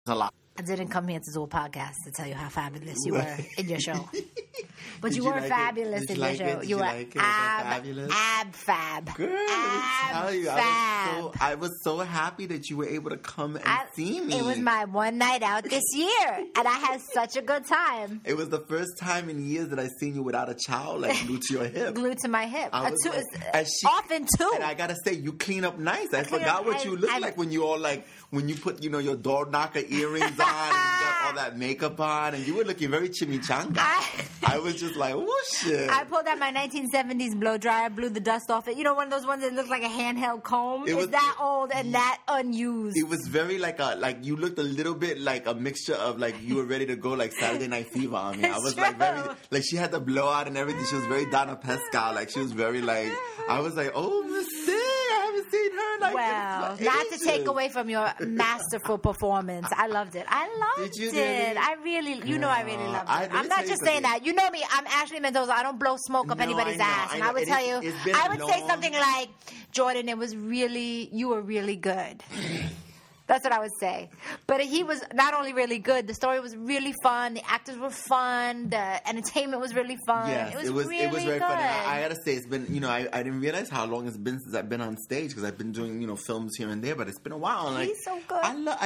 a lot. I didn't come here to do a podcast to tell you how fabulous you were in your show. But Did you you were like fabulous it? in Did you your like show. it? Did You you were like it? Was I fabulous? ab fab. Girl, I tell you, Fab. I was so happy that you were able to come and see me. It was my one night out this year, and I had such a good time. It was the first time in years that I seen you without a child, like glued to your hip. Glued to my hip. I was Often two. And I gotta say, you clean up nice. I forgot what you look like when you all like when you put your door knocker earrings on and you got all that makeup on, and you were looking very chimichanga. I was just like, whoosh. I pulled out my 1970s blow dryer, blew the dust off it. You know, one of those ones that looked like a handheld comb. It was that old and that unused. It was very like you looked a little bit like a mixture of like you were ready to go like Saturday Night Fever on me. I was like very like she had the blowout and everything. She was very Donna Pescow. Like she was very like I was like, oh, Miss Thing, I haven't seen her like well, in not ages. to take away from your masterful performance. I loved it. I loved Did you it. really? I really, you know, I really loved it. I'm not just saying something. that. You know me. I'm Ashley Mendoza. I don't blow smoke up No, anybody's I know, ass. I And know. I would It tell is- you, it's been I would say long. something like, Jordan, you were really good. That's what I would say. But he was not only really good, the story was really fun, the actors were fun, the entertainment was really fun. Yes, it was really very good. fun. And I gotta say, it's been, I didn't realize how long it's been since I've been on stage because I've been doing, films here and there, but it's been a while. And He's so good. I love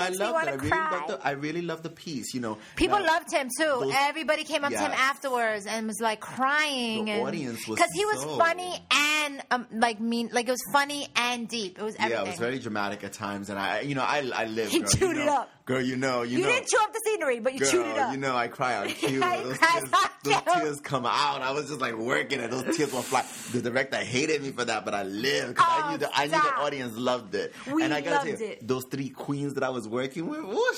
it. I really love the piece, People Now, loved him too. Everybody came up to him Yes. afterwards and was like crying. The audience was because he was so- funny and it was funny and deep. It was everything. Yeah, it was very dramatic at times, and I live. He girl, chewed it up. Girl, you know. You didn't chew up the scenery, but you Girl, chewed it up. I cry on cue. I Those cried tears, on those cue. tears come out. I was just like working it. Those tears were flying. The director hated me for that, but I lived because I knew the stop. audience loved it. We and I gotta loved tell you, it. those three queens that I was working with, whoosh,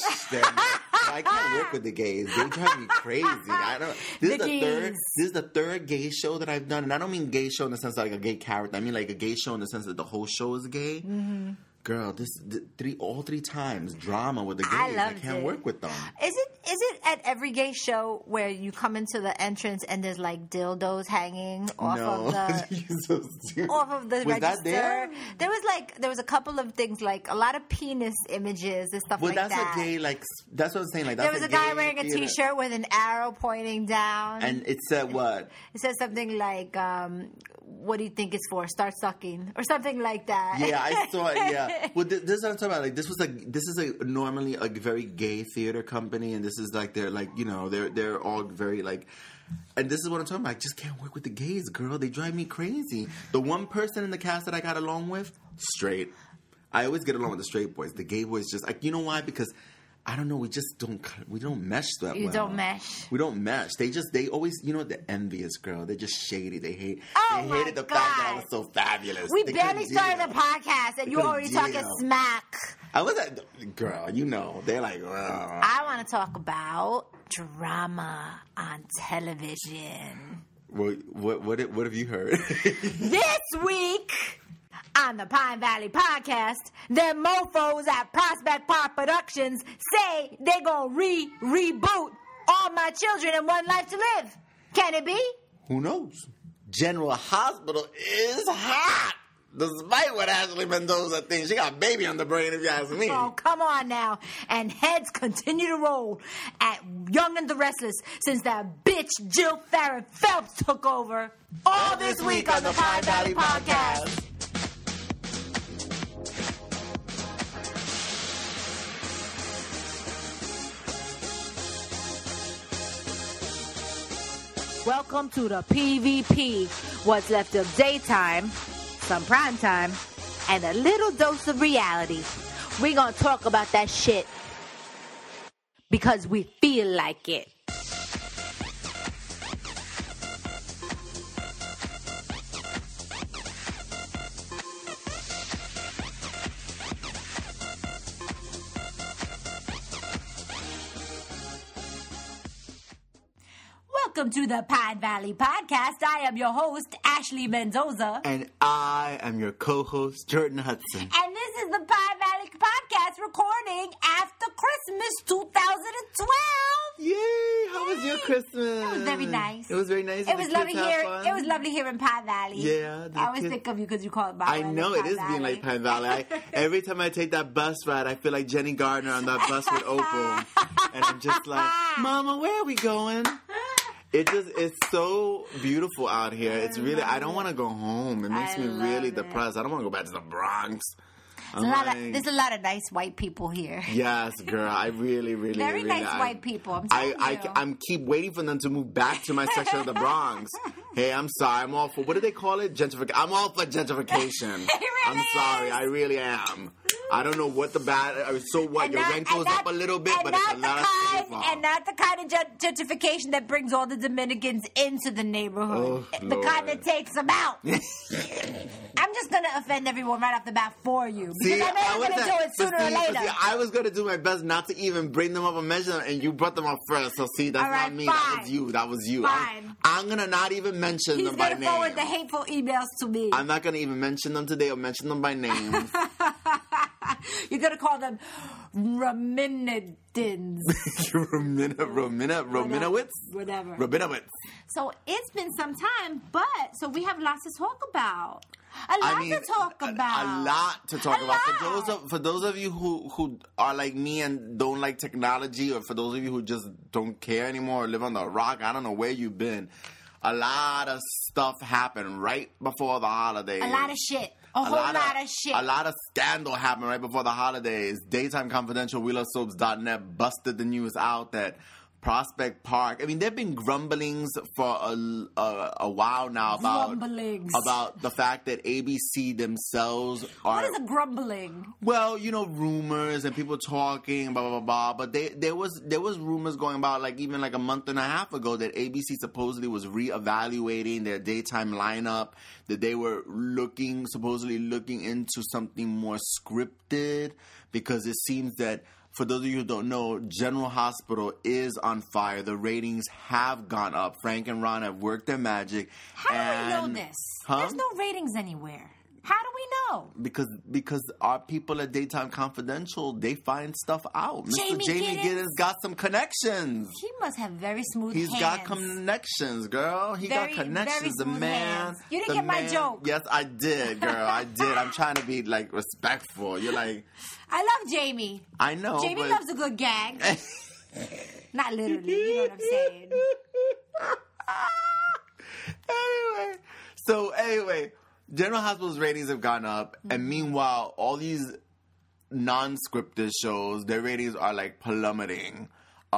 I can't work with the gays. They drive me crazy. I don't. This is the third gay show that I've done, and I don't mean gay show in the sense of like a gay character. I mean like a gay show in the sense that the whole show is gay. Mm-hmm. Girl, all three times drama with the gays. I can't work with them. Is it at every gay show where you come into the entrance and there's like dildos hanging off of the off of the was register? That there? There was a couple of things like a lot of penis images and stuff like that. That's what I'm saying. Like there was a guy wearing a T-shirt with an arrow pointing down, and it said what? It said something like, "What do you think it's for? Start sucking," or something like that. Yeah, I saw it. Yeah. Well, this is what I'm talking about. Like, this is normally a very gay theater company, and this is like they're all very like, and this is what I'm talking about. I just can't work with the gays, girl. They drive me crazy. The one person in the cast that I got along with, straight. I always get along with the straight boys. The gay boys just like, you know why? Because I don't know. We don't mesh that well. You don't mesh. We don't mesh. They always, the envious girl. They're just shady. They hated the fact that I was so fabulous. We barely started the podcast and you already talking smack. I was girl, they're like, ugh. I want to talk about drama on television. What have you heard? This week on the Pine Valley Podcast, the mofos at Prospect Park Productions say they're going to reboot All My Children and One Life to Live. Can it be? Who knows? General Hospital is hot. Despite what Ashley Mendoza thinks. She got a baby on the brain, if you ask me. Oh, come on now. And heads continue to roll at Young and the Restless since that bitch Jill Farron Phelps took over. All this week on the Pine Valley Podcast. Welcome to the PVP. What's left of daytime, some prime time, and a little dose of reality. We're gonna talk about that shit because we feel like it. Welcome to the Pine Valley Podcast. I am your host, Ashley Mendoza. And I am your co-host, Jordan Hudson. And this is the Pine Valley Podcast recording after Christmas 2012. Yay! How was your Christmas? It was very nice. It was very nice. It was lovely here. It was lovely here in Pine Valley. Yeah. I always think of you because you call it Pine Valley. I know it is being like Pine Valley. Every time I take that bus ride, I feel like Jenny Gardner on that bus with Opal, and I'm just like, Mama, where are we going? It's so beautiful out here. It's really, I don't want to go home. It makes me really depressed. I don't want to go back to the Bronx. There's a lot of nice white people here. Yes, girl. I really, really, very really, nice white people. I'm telling you. I'm keep waiting for them to move back to my section of the Bronx. Hey, I'm sorry. I'm all for, what do they call it? Gentrification. I'm all for gentrification. I'm sorry. I really am. I don't know what the bad. So what? Your rent goes up a little bit, but it's a lot of people. And not the kind of gentrification that brings all the Dominicans into the neighborhood. The kind that takes them out. I'm just gonna offend everyone right off the bat for you. Because I know you're going to do it sooner or later. See, I was going to do my best not to even bring them up and mention them, and you brought them up first. So, see, that's not me. Fine. That was you. Fine. I'm going to not even mention them by name. He's going to forward the hateful emails to me. I'm not going to even mention them today or mention them by name. You're going to call them Raminidins. Raminowitz? Whatever. Rabinowitz. So it's been some time, but so we have lots to talk about. A lot to talk about. For those of you who are like me and don't like technology, or for those of you who just don't care anymore or live on the rock, I don't know where you've been. A lot of stuff happened right before the holidays. A lot of shit. A whole lot of shit. A lot of scandal happened right before the holidays. Daytime Confidential, WheelerSoaps.net busted the news out that Prospect Park. I mean, there have been grumblings for a while now about the fact that ABC themselves are... What is a grumbling? Well, rumors and people talking, blah, blah, blah, blah. But there was rumors going about, like, even like a month and a half ago that ABC supposedly was reevaluating their daytime lineup, that they were supposedly looking into something more scripted, because it seems that, for those of you who don't know, General Hospital is on fire. The ratings have gone up. Frank and Ron have worked their magic. How do we know this? There's no ratings anywhere. How do we know? Because our people at Daytime Confidential, they find stuff out. Mr. Jamie Giddens got some connections. He must have very smooth hands. He's got connections, girl. He got connections. The man. Hands. You didn't get my joke. Yes, I did, girl. I did. I'm trying to be, like, respectful. You're like... I love Jamie. I know, Jamie loves a good gag. Not literally. You know what I'm saying. Anyway, General Hospital's ratings have gone up, and meanwhile, all these non-scripted shows, their ratings are like plummeting.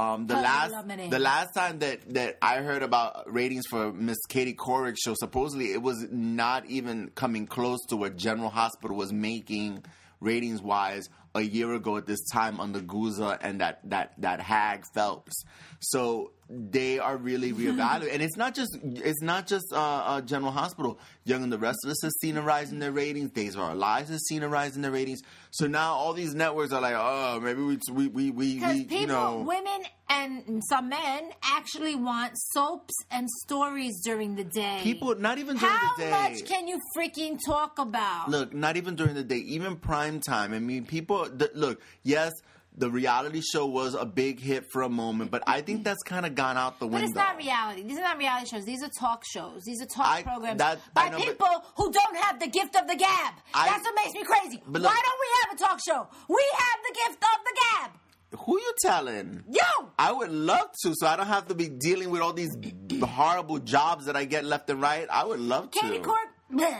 The last time that I heard about ratings for Miss Katie Couric's show, supposedly it was not even coming close to what General Hospital was making ratings-wise a year ago at this time under Guza and that hag Phelps. So they are really reevaluating, and it's not just General Hospital. Young and the Restless has seen a rise in their ratings. Days of Our Lives has seen a rise in their ratings. So now all these networks are like, oh, maybe we people, women and some men actually want soaps and stories during the day. People, not even during the day. How much can you freaking talk about? Look, not even during the day, even prime time. I mean, people. Look, yes. The reality show was a big hit for a moment, but I think that's kind of gone out the window. But it's not reality. These are not reality shows. These are talk shows. These are talk programs by people who don't have the gift of the gab. That's what makes me crazy. Why don't we have a talk show? We have the gift of the gab. Who you telling? You! I would love to, so I don't have to be dealing with all these horrible jobs that I get left and right. I would love to. Katie Court, bleh.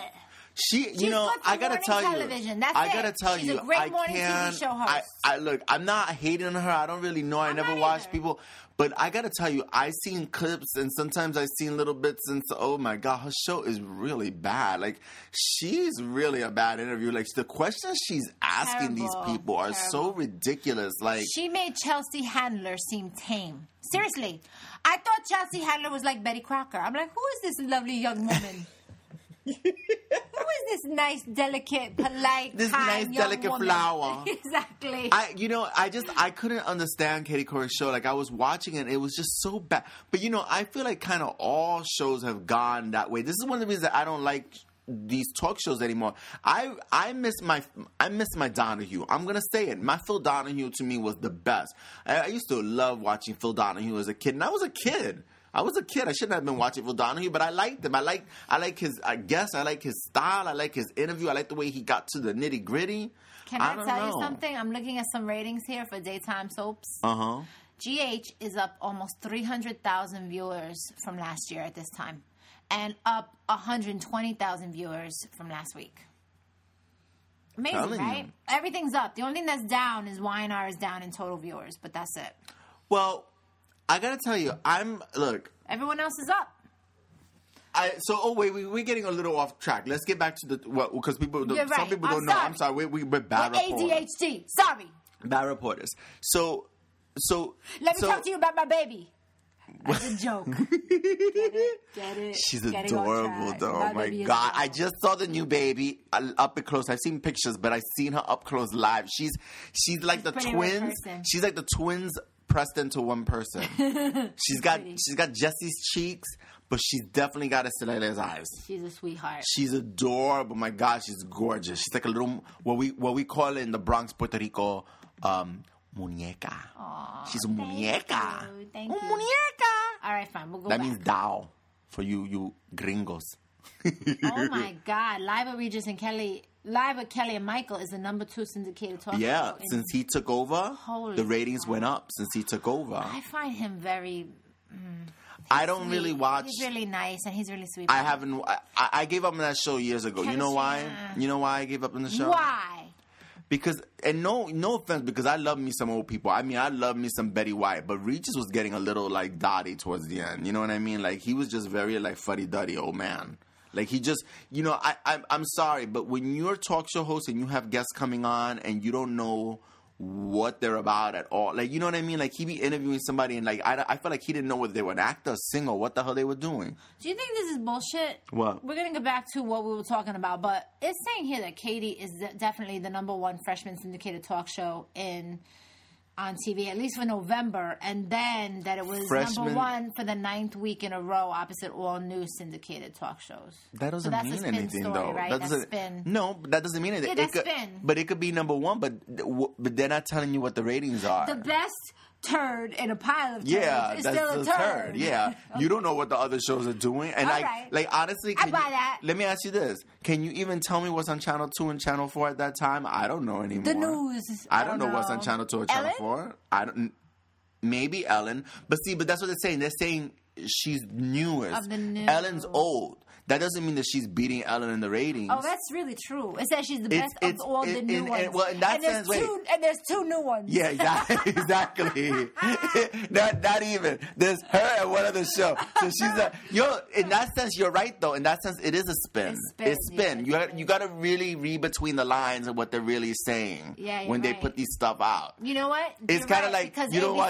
I gotta tell you. She's a great morning TV show host. Look, I'm not hating on her. I don't really know. I never watch people. But I gotta tell you, I've seen clips and sometimes I've seen little bits and so, oh my God, her show is really bad. Like, she's really a bad interview. Like, the questions she's asking these people are so ridiculous. Like, she made Chelsea Handler seem tame. Seriously. I thought Chelsea Handler was like Betty Crocker. I'm like, who is this lovely young woman? Who is this nice, delicate, polite, delicate woman? Flower? Exactly. I couldn't understand Katie Couric's show. Like, I was watching it, and it was just so bad. But, I feel like kind of all shows have gone that way. This is one of the reasons that I don't like these talk shows anymore. I miss my Donahue. I'm gonna say it. My Phil Donahue to me was the best. I used to love watching Phil Donahue as a kid, and I was a kid. I shouldn't have been watching Phil Donahue, but I liked him. I like his. I guess I like his style. I like his interview. I like the way he got to the nitty gritty. Can I tell you something? I'm looking at some ratings here for daytime soaps. GH is up almost 300,000 viewers from last year at this time, and up 120,000 viewers from last week. Amazing, right? Everything's up. The only thing that's down is YNR is down in total viewers, but that's it. Well, I gotta tell you, everyone else is up. We're getting a little off track. Let's get back to because some people don't know. I'm sorry, we're bad reporters. ADHD. Sorry. Bad reporters. So let me talk to you about my baby. That's a joke. Get it? She's adorable, though. Oh my God! I just saw the new baby up and close. I've seen pictures, but I've seen her up close live. She's like the twins. She's like the twins pressed into one person. She's got Jesse's cheeks, but she's definitely got Estrela's eyes. She's a sweetheart. She's adorable. My God, she's gorgeous. She's like a little what we call it in the Bronx, Puerto Rico. Muñeca. Aww, she's a muñeca. Thank you. Muñeca. All right, fine. We'll go that back. means doll for you gringos. Oh my God! Live with Regis and Kelly. Live with Kelly and Michael is the number 2 syndicated talk show. Yeah, since he took over, the ratings went up. Since he took over, I find him very. I don't really watch. He's really nice and he's really sweet. I haven't. I gave up on that show years ago. You know why? You know why I gave up on the show? Why? Because, and no offense, because I love me some old people. I mean, I love me some Betty White, but Regis was getting a little, like, dotty towards the end. You know what I mean? Like, he was just very, like, fuddy-duddy old man. Like, he just, I'm sorry, but when you're a talk show host and you have guests coming on and you don't know what they're about at all, like, you know what I mean? Like, he be interviewing somebody and, like, I feel like he didn't know whether they were an actor, singer, what the hell they were doing. Do you think this is bullshit? What? We're going to go back to what we were talking about, but it's saying here that Katie is definitely the number 1 freshman syndicated talk show on TV, at least for November, and then that it was number 1 for the 9th week in a row opposite all new syndicated talk shows. That doesn't mean anything, story, though. Right? That's spin. No, but that doesn't mean anything. Yeah, that's spin. But it could be number 1, but they're not telling you what the ratings are. The best turd in a pile of turds is that's still a turd. Yeah, okay. You don't know what the other shows are doing, and honestly, I buy that. Let me ask you this: can you even tell me what's on Channel 2 and Channel 4 at that time? I don't know anymore. The news. I don't know what's on Channel 2 or Channel 4. I don't. Maybe Ellen, but that's what they're saying. They're saying she's newest. Of the new. Ellen's old. That doesn't mean that she's beating Ellen in the ratings. Oh, that's really true. It says she's the best of all the new ones. Well, in that sense, and there's 2 new ones. Yeah, exactly. not even. There's her and one other show. So she's in that sense, you're right, though. In that sense, it is a spin. It's spin. Yeah, you got to really read between the lines of what they're really saying when they put these stuff out. You know what? It's kind of like because you don't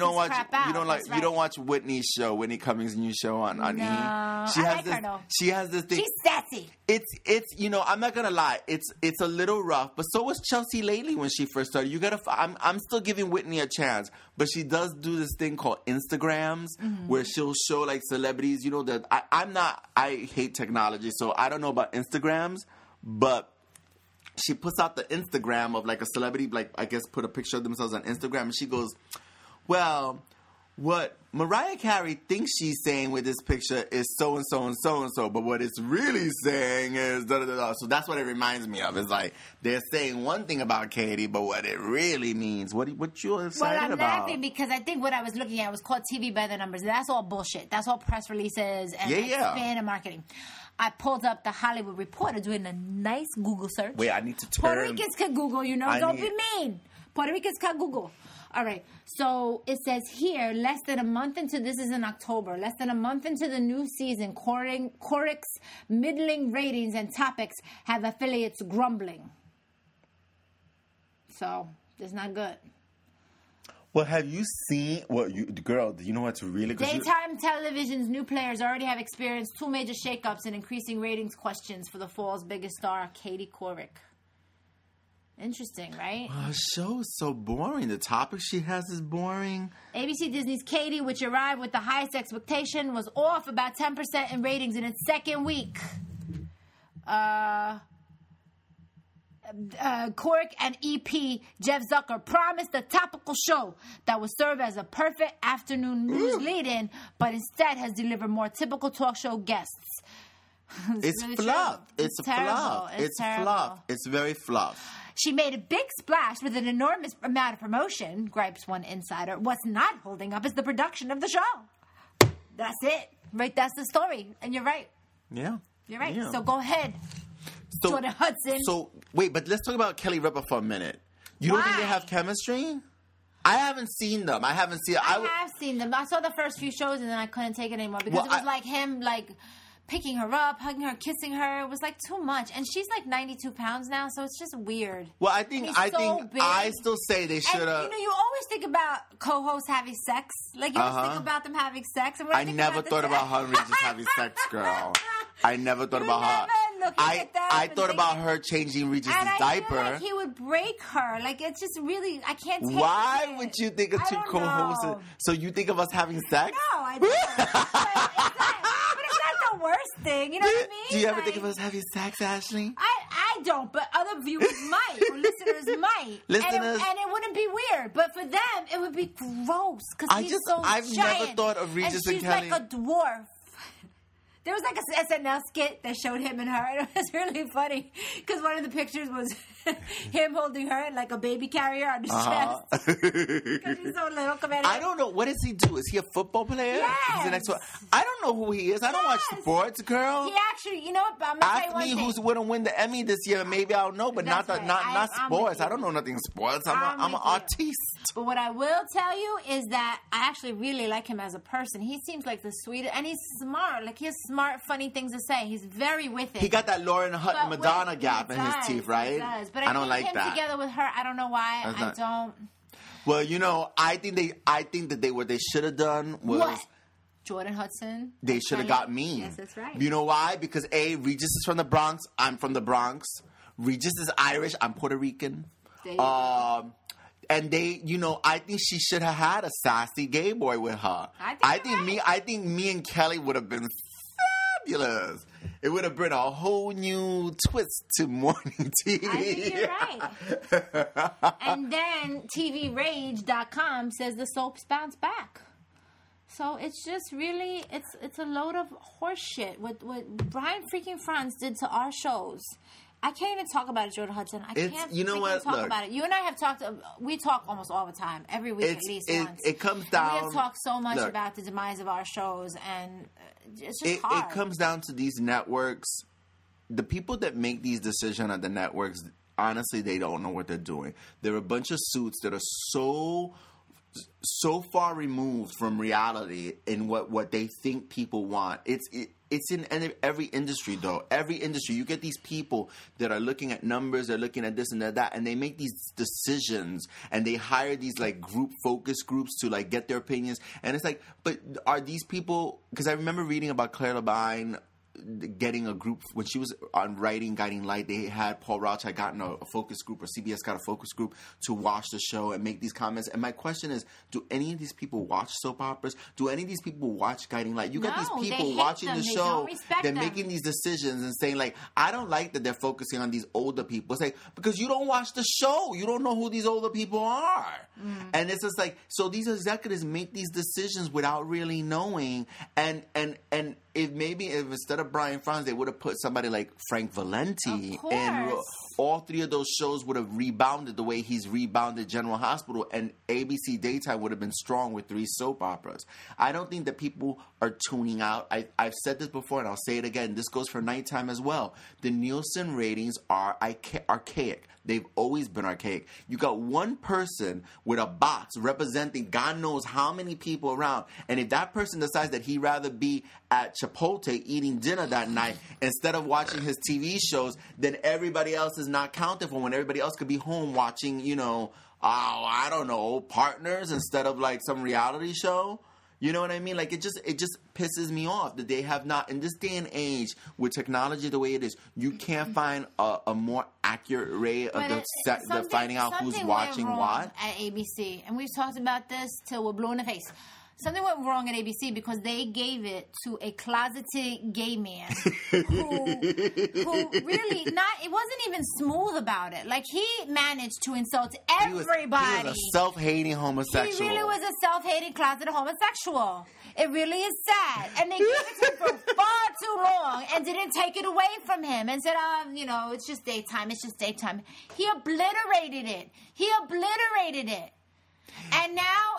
watch Whitney's show, Whitney Cummings' new show on E. She has her though. She has this thing. She's sassy. It's I'm not gonna lie. It's a little rough, but so was Chelsea lately when she first started. I'm still giving Whitney a chance, but she does do this thing called Instagrams where she'll show like celebrities. You know that I hate technology, so I don't know about Instagrams, but she puts out the Instagram of like a celebrity, like I guess put a picture of themselves on Instagram, and she goes, well, what Mariah Carey thinks she's saying with this picture is so and so and so and so, but what it's really saying is da da da. So that's what it reminds me of. It's like they're saying one thing about Katie, but what it really means. What you're excited about? Well, I'm laughing because I think what I was looking at was called TV by the numbers. That's all bullshit. That's all press releases and spin and marketing. I pulled up the Hollywood Reporter doing a nice Google search. Wait, I need to turn. Puerto Ricans can Google, don't be mean. Puerto Ricans can Google. All right, so it says here, less than a month into, this is in October, less than a month into the new season, Coric's middling ratings and topics have affiliates grumbling. So, it's not good. Well, have you seen, girl, do you know what's really good? Daytime television's new players already have experienced 2 major shakeups and increasing ratings questions for the fall's biggest star, Katie Couric. Interesting, right? Her show is so boring. The topic she has is boring. ABC Disney's Katie, which arrived with the highest expectation, was off about 10% in ratings in its second week. Cork and EP Jeff Zucker promised a topical show that would serve as a perfect afternoon news lead-in, but instead has delivered more typical talk show guests. It's really fluff. true. It's terrible. fluff. It's terrible. fluff. It's very fluff. She made a big splash with an enormous amount of promotion, gripes one insider. What's not holding up is the production of the show. That's it. Right, that's the story. And you're right. Yeah. You're right. Yeah. So go ahead. So, Jordan Hudson. So, wait, but let's talk about Kelly Ripa for a minute. You don't think they Why? have chemistry? I haven't seen them. I have seen them. I saw the first few shows and then I couldn't take it anymore because it was like him, like, picking her up, hugging her, kissing her. It was like too much. And she's like 92 pounds now, so it's just weird. Well, I think big. I still say they should have. You know, you always think about co-hosts having sex. Like you always think about them having sex. And when I never thought about her just having sex, girl. I never thought about her. I thought about her changing Regis' diaper. Feel like he would break her. Like it's just really, I can't take it. Why would you think of two co-hosts? Know. So you think of us having sex? No, I don't. But it's not the worst thing. You know what I mean? Do you ever think of us having sex, Ashley? I don't, but other viewers might, or listeners might. Listeners, and it wouldn't be weird, but for them, it would be gross because he's so I've giant. never thought of Regis and Kelly. She's like a dwarf. There was like a SNL skit that showed him and her. It was really funny because one of the pictures was him holding her like a baby carrier on his chest. Because she's so little. I don't know. What does he do? Is he a football player? Yes. He's the next one. I don't know who he is. I don't watch sports, girl. He actually, you know what? I'm gonna Ask me who's going to win the Emmy this year. Maybe I'll know, but not sports. I don't know nothing sports. I'm an artiste. But what I will tell you is that I actually really like him as a person. He seems like the sweetest, and he's smart. Like he has smart, funny things to say. He's very with it. He got that Lauren Hutton Madonna gap in his teeth, right? He does. But I don't think like him that. Together with her, I don't know why. I don't. Well, you know, I think that what they should have done was what? Jordan Hudson. They should have got me. Yes, that's right. You know why? Because Regis is from the Bronx. I'm from the Bronx. Regis is Irish. I'm Puerto Rican. And they, you know, I think she should have had a sassy gay boy with her. I think me and Kelly would have been fabulous. It would have brought a whole new twist to morning TV. I think you're right. And then TVRage.com says the soaps bounce back. So it's just really, it's a load of horse shit. What Brian freaking Franz did to our shows. I can't even talk about it, Jordan Hudson. I can't talk about it. You and I have talked, we talk almost all the time, every week at least once. It comes down. We have talked so much about the demise of our shows, and it's just hard. It comes down to these networks. The people that make these decisions at the networks, honestly, they don't know what they're doing. They're a bunch of suits that are so far removed from reality in what they think people want. It's in every industry, though. Every industry, you get these people that are looking at numbers, they're looking at this and that, and they make these decisions, and they hire these like focus groups to like get their opinions. And it's like, but are these people? Because I remember reading about Claire Labine getting a group when she was on writing Guiding Light. They had Paul Rauch had gotten a focus group, or CBS got a focus group to watch the show and make these comments. And my question is, do any of these people watch soap operas? Do any of these people watch Guiding Light? You got these people watching the show, they're making these decisions and saying like, I don't like that they're focusing on these older people. It's like, because you don't watch the show, you don't know who these older people are. And it's just like, so these executives make these decisions without really knowing, and if instead of Brian Franz, they would have put somebody like Frank Valenti, and all three of those shows would have rebounded the way he's rebounded General Hospital, and ABC Daytime would have been strong with 3 soap operas. I don't think that people are tuning out. I've said this before, and I'll say it again. This goes for nighttime as well. The Nielsen ratings are archaic. They've always been archaic. You got one person with a box representing God knows how many people around, and if that person decides that he'd rather be at Chipotle eating dinner that night instead of watching his TV shows, then everybody else is not counted for when everybody else could be home watching, I don't know, Partners instead of like some reality show. You know what I mean? Like it just pisses me off that they have not, in this day and age with technology the way it is, you can't find a more accurate way of the finding out who's watching what at ABC. And we've talked about this till we're blue in the face. something went wrong at ABC because they gave it to a closeted gay man who really it wasn't even smooth about it. Like, he managed to insult everybody. He was a self-hating homosexual. He really was a self-hating closeted homosexual. It really is sad. And they gave it to him for far too long and didn't take it away from him and said, it's just daytime. It's just daytime. He obliterated it. And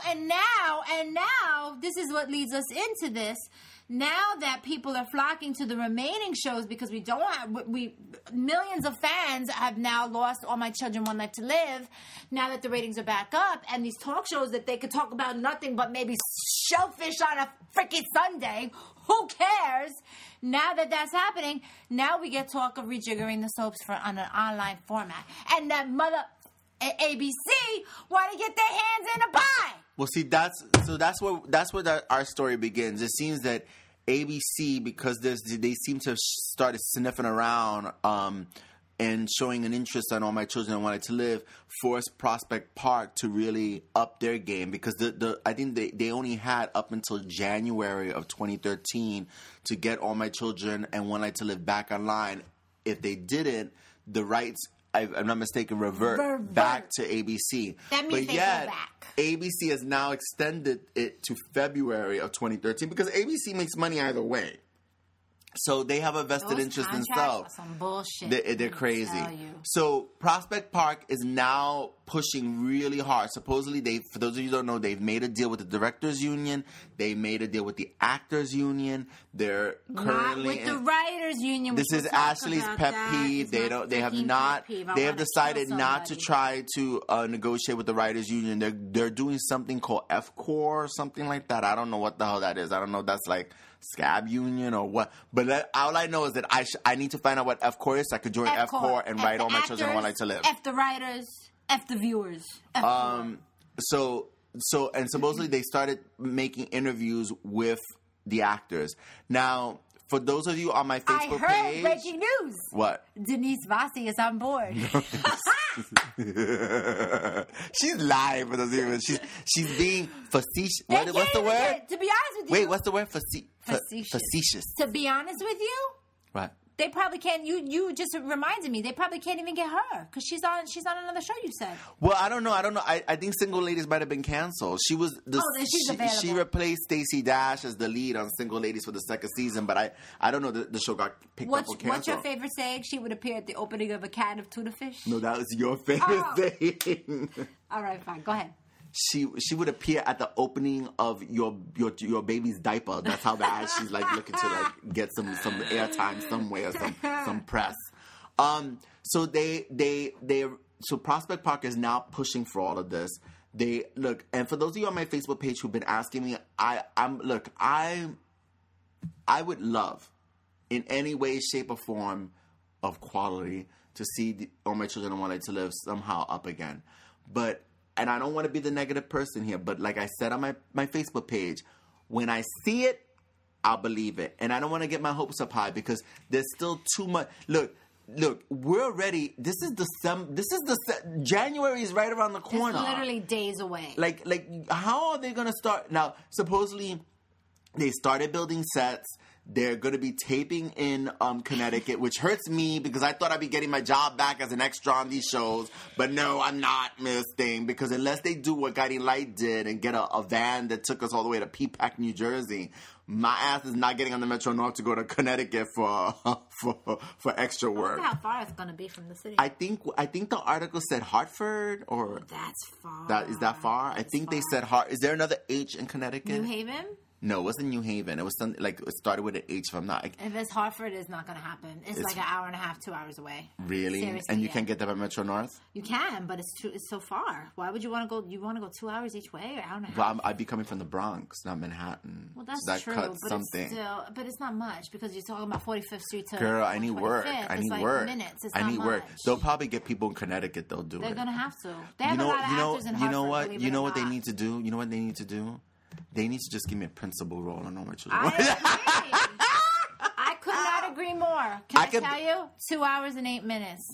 now, this is what leads us into this. Now that people are flocking to the remaining shows because millions of fans have now lost All My Children, One Life to Live. Now that the ratings are back up, and these talk shows that they could talk about nothing but maybe shellfish on a freaking Sunday, who cares? Now that that's happening, now we get talk of rejiggering the soaps on an online format, and that mother ABC want to get their hands in a pie. Well, see, that's where our story begins. It seems that ABC, because they seem to have started sniffing around and showing an interest on All My Children and Wanted to Live, forced Prospect Park to really up their game, because I think they only had up until January of 2013 to get All My Children and One Life to Live back online. If they didn't, the rights, if I'm not mistaken, revert back to ABC. That means but they yet, go back. ABC has now extended it to February of 2013 because ABC makes money either way. So they have a vested interest in themselves. Some bullshit. They're crazy. So Prospect Park is now pushing really hard. Supposedly, for those of you who don't know, they've made a deal with the Directors Union. They made a deal with the Actors Union. They're currently not with the Writers Union. This is Ashley's pet peeve. They have decided not to try to negotiate with the Writers Union. They're doing something called F-Corps or something like that. I don't know what the hell that is. I don't know if that's like Scab Union or what. But all I know is that I need to find out what F-Corps is so I could join F-Corps and write All My Children One Life to Live. F the writers, F the viewers. So supposedly they started making interviews with the actors. Now, for those of you on my Facebook page, breaking news. What? Denise Vasi is on board. She's lying for those of you. She's being facetious. What's the word? To be honest with you. Wait, what's the word? Facetious. To be honest with you. What? They probably can't. You just reminded me. They probably can't even get her because she's on another show. You said. Well, I don't know. I think Single Ladies might have been canceled. She was then she's available. She replaced Stacey Dash as the lead on Single Ladies for the second season, but I don't know. The show got picked up or canceled. What's your favorite saying? She would appear at the opening of a can of tuna fish. No, that was your favorite saying. All right, fine. Go ahead. She would appear at the opening of your baby's diaper. That's how bad she's like looking to like get some airtime somewhere, some press. So Prospect Park is now pushing for all of this. They look, and for those of you on my Facebook page who've been asking me, I would love in any way, shape, or form of quality to see All My Children and One Life to Live somehow up again, but. And I don't want to be the negative person here, but like I said on my Facebook page, when I see it, I'll believe it. And I don't want to get my hopes up high because there's still too much. Look, we're already. This is January is right around the corner. It's literally days away. Like, how are they going to start now? Supposedly, they started building sets. They're going to be taping in Connecticut, which hurts me because I thought I'd be getting my job back as an extra on these shows. But no, I'm not, Miss Thing, because unless they do what Guiding Light did and get a van that took us all the way to Peapack, New Jersey, my ass is not getting on the Metro North to go to Connecticut for extra work. I wonder how far it's going to be from the city. I think the article said Hartford or... That's far. Is that far? I think they said Is there another H in Connecticut? New Haven? No, it wasn't New Haven. It was something like it started with an H. If I'm not. If it's Hartford, it's not going to happen. It's like an hour and a half, 2 hours away. Really? Seriously, and you can't get that by Metro North? You can, but it's so far. Why would you want to go? You want to go 2 hours each way, or hour and a half? Well, I'd be coming from the Bronx, not Manhattan. Well, that's so that true, cuts but something. But it's not much because you're talking about 45th Street to. Girl, I need work. I need work. Minutes. It's I need not work. much. They'll probably get people in Connecticut. They'll do it. They're gonna have to. They have a lot of actors in Hartford. You know what? You know what they need to do? You know what they need to do? They need to just give me a principal role on All My Children. I could not agree more. Can I tell you? 2 hours and 8 minutes.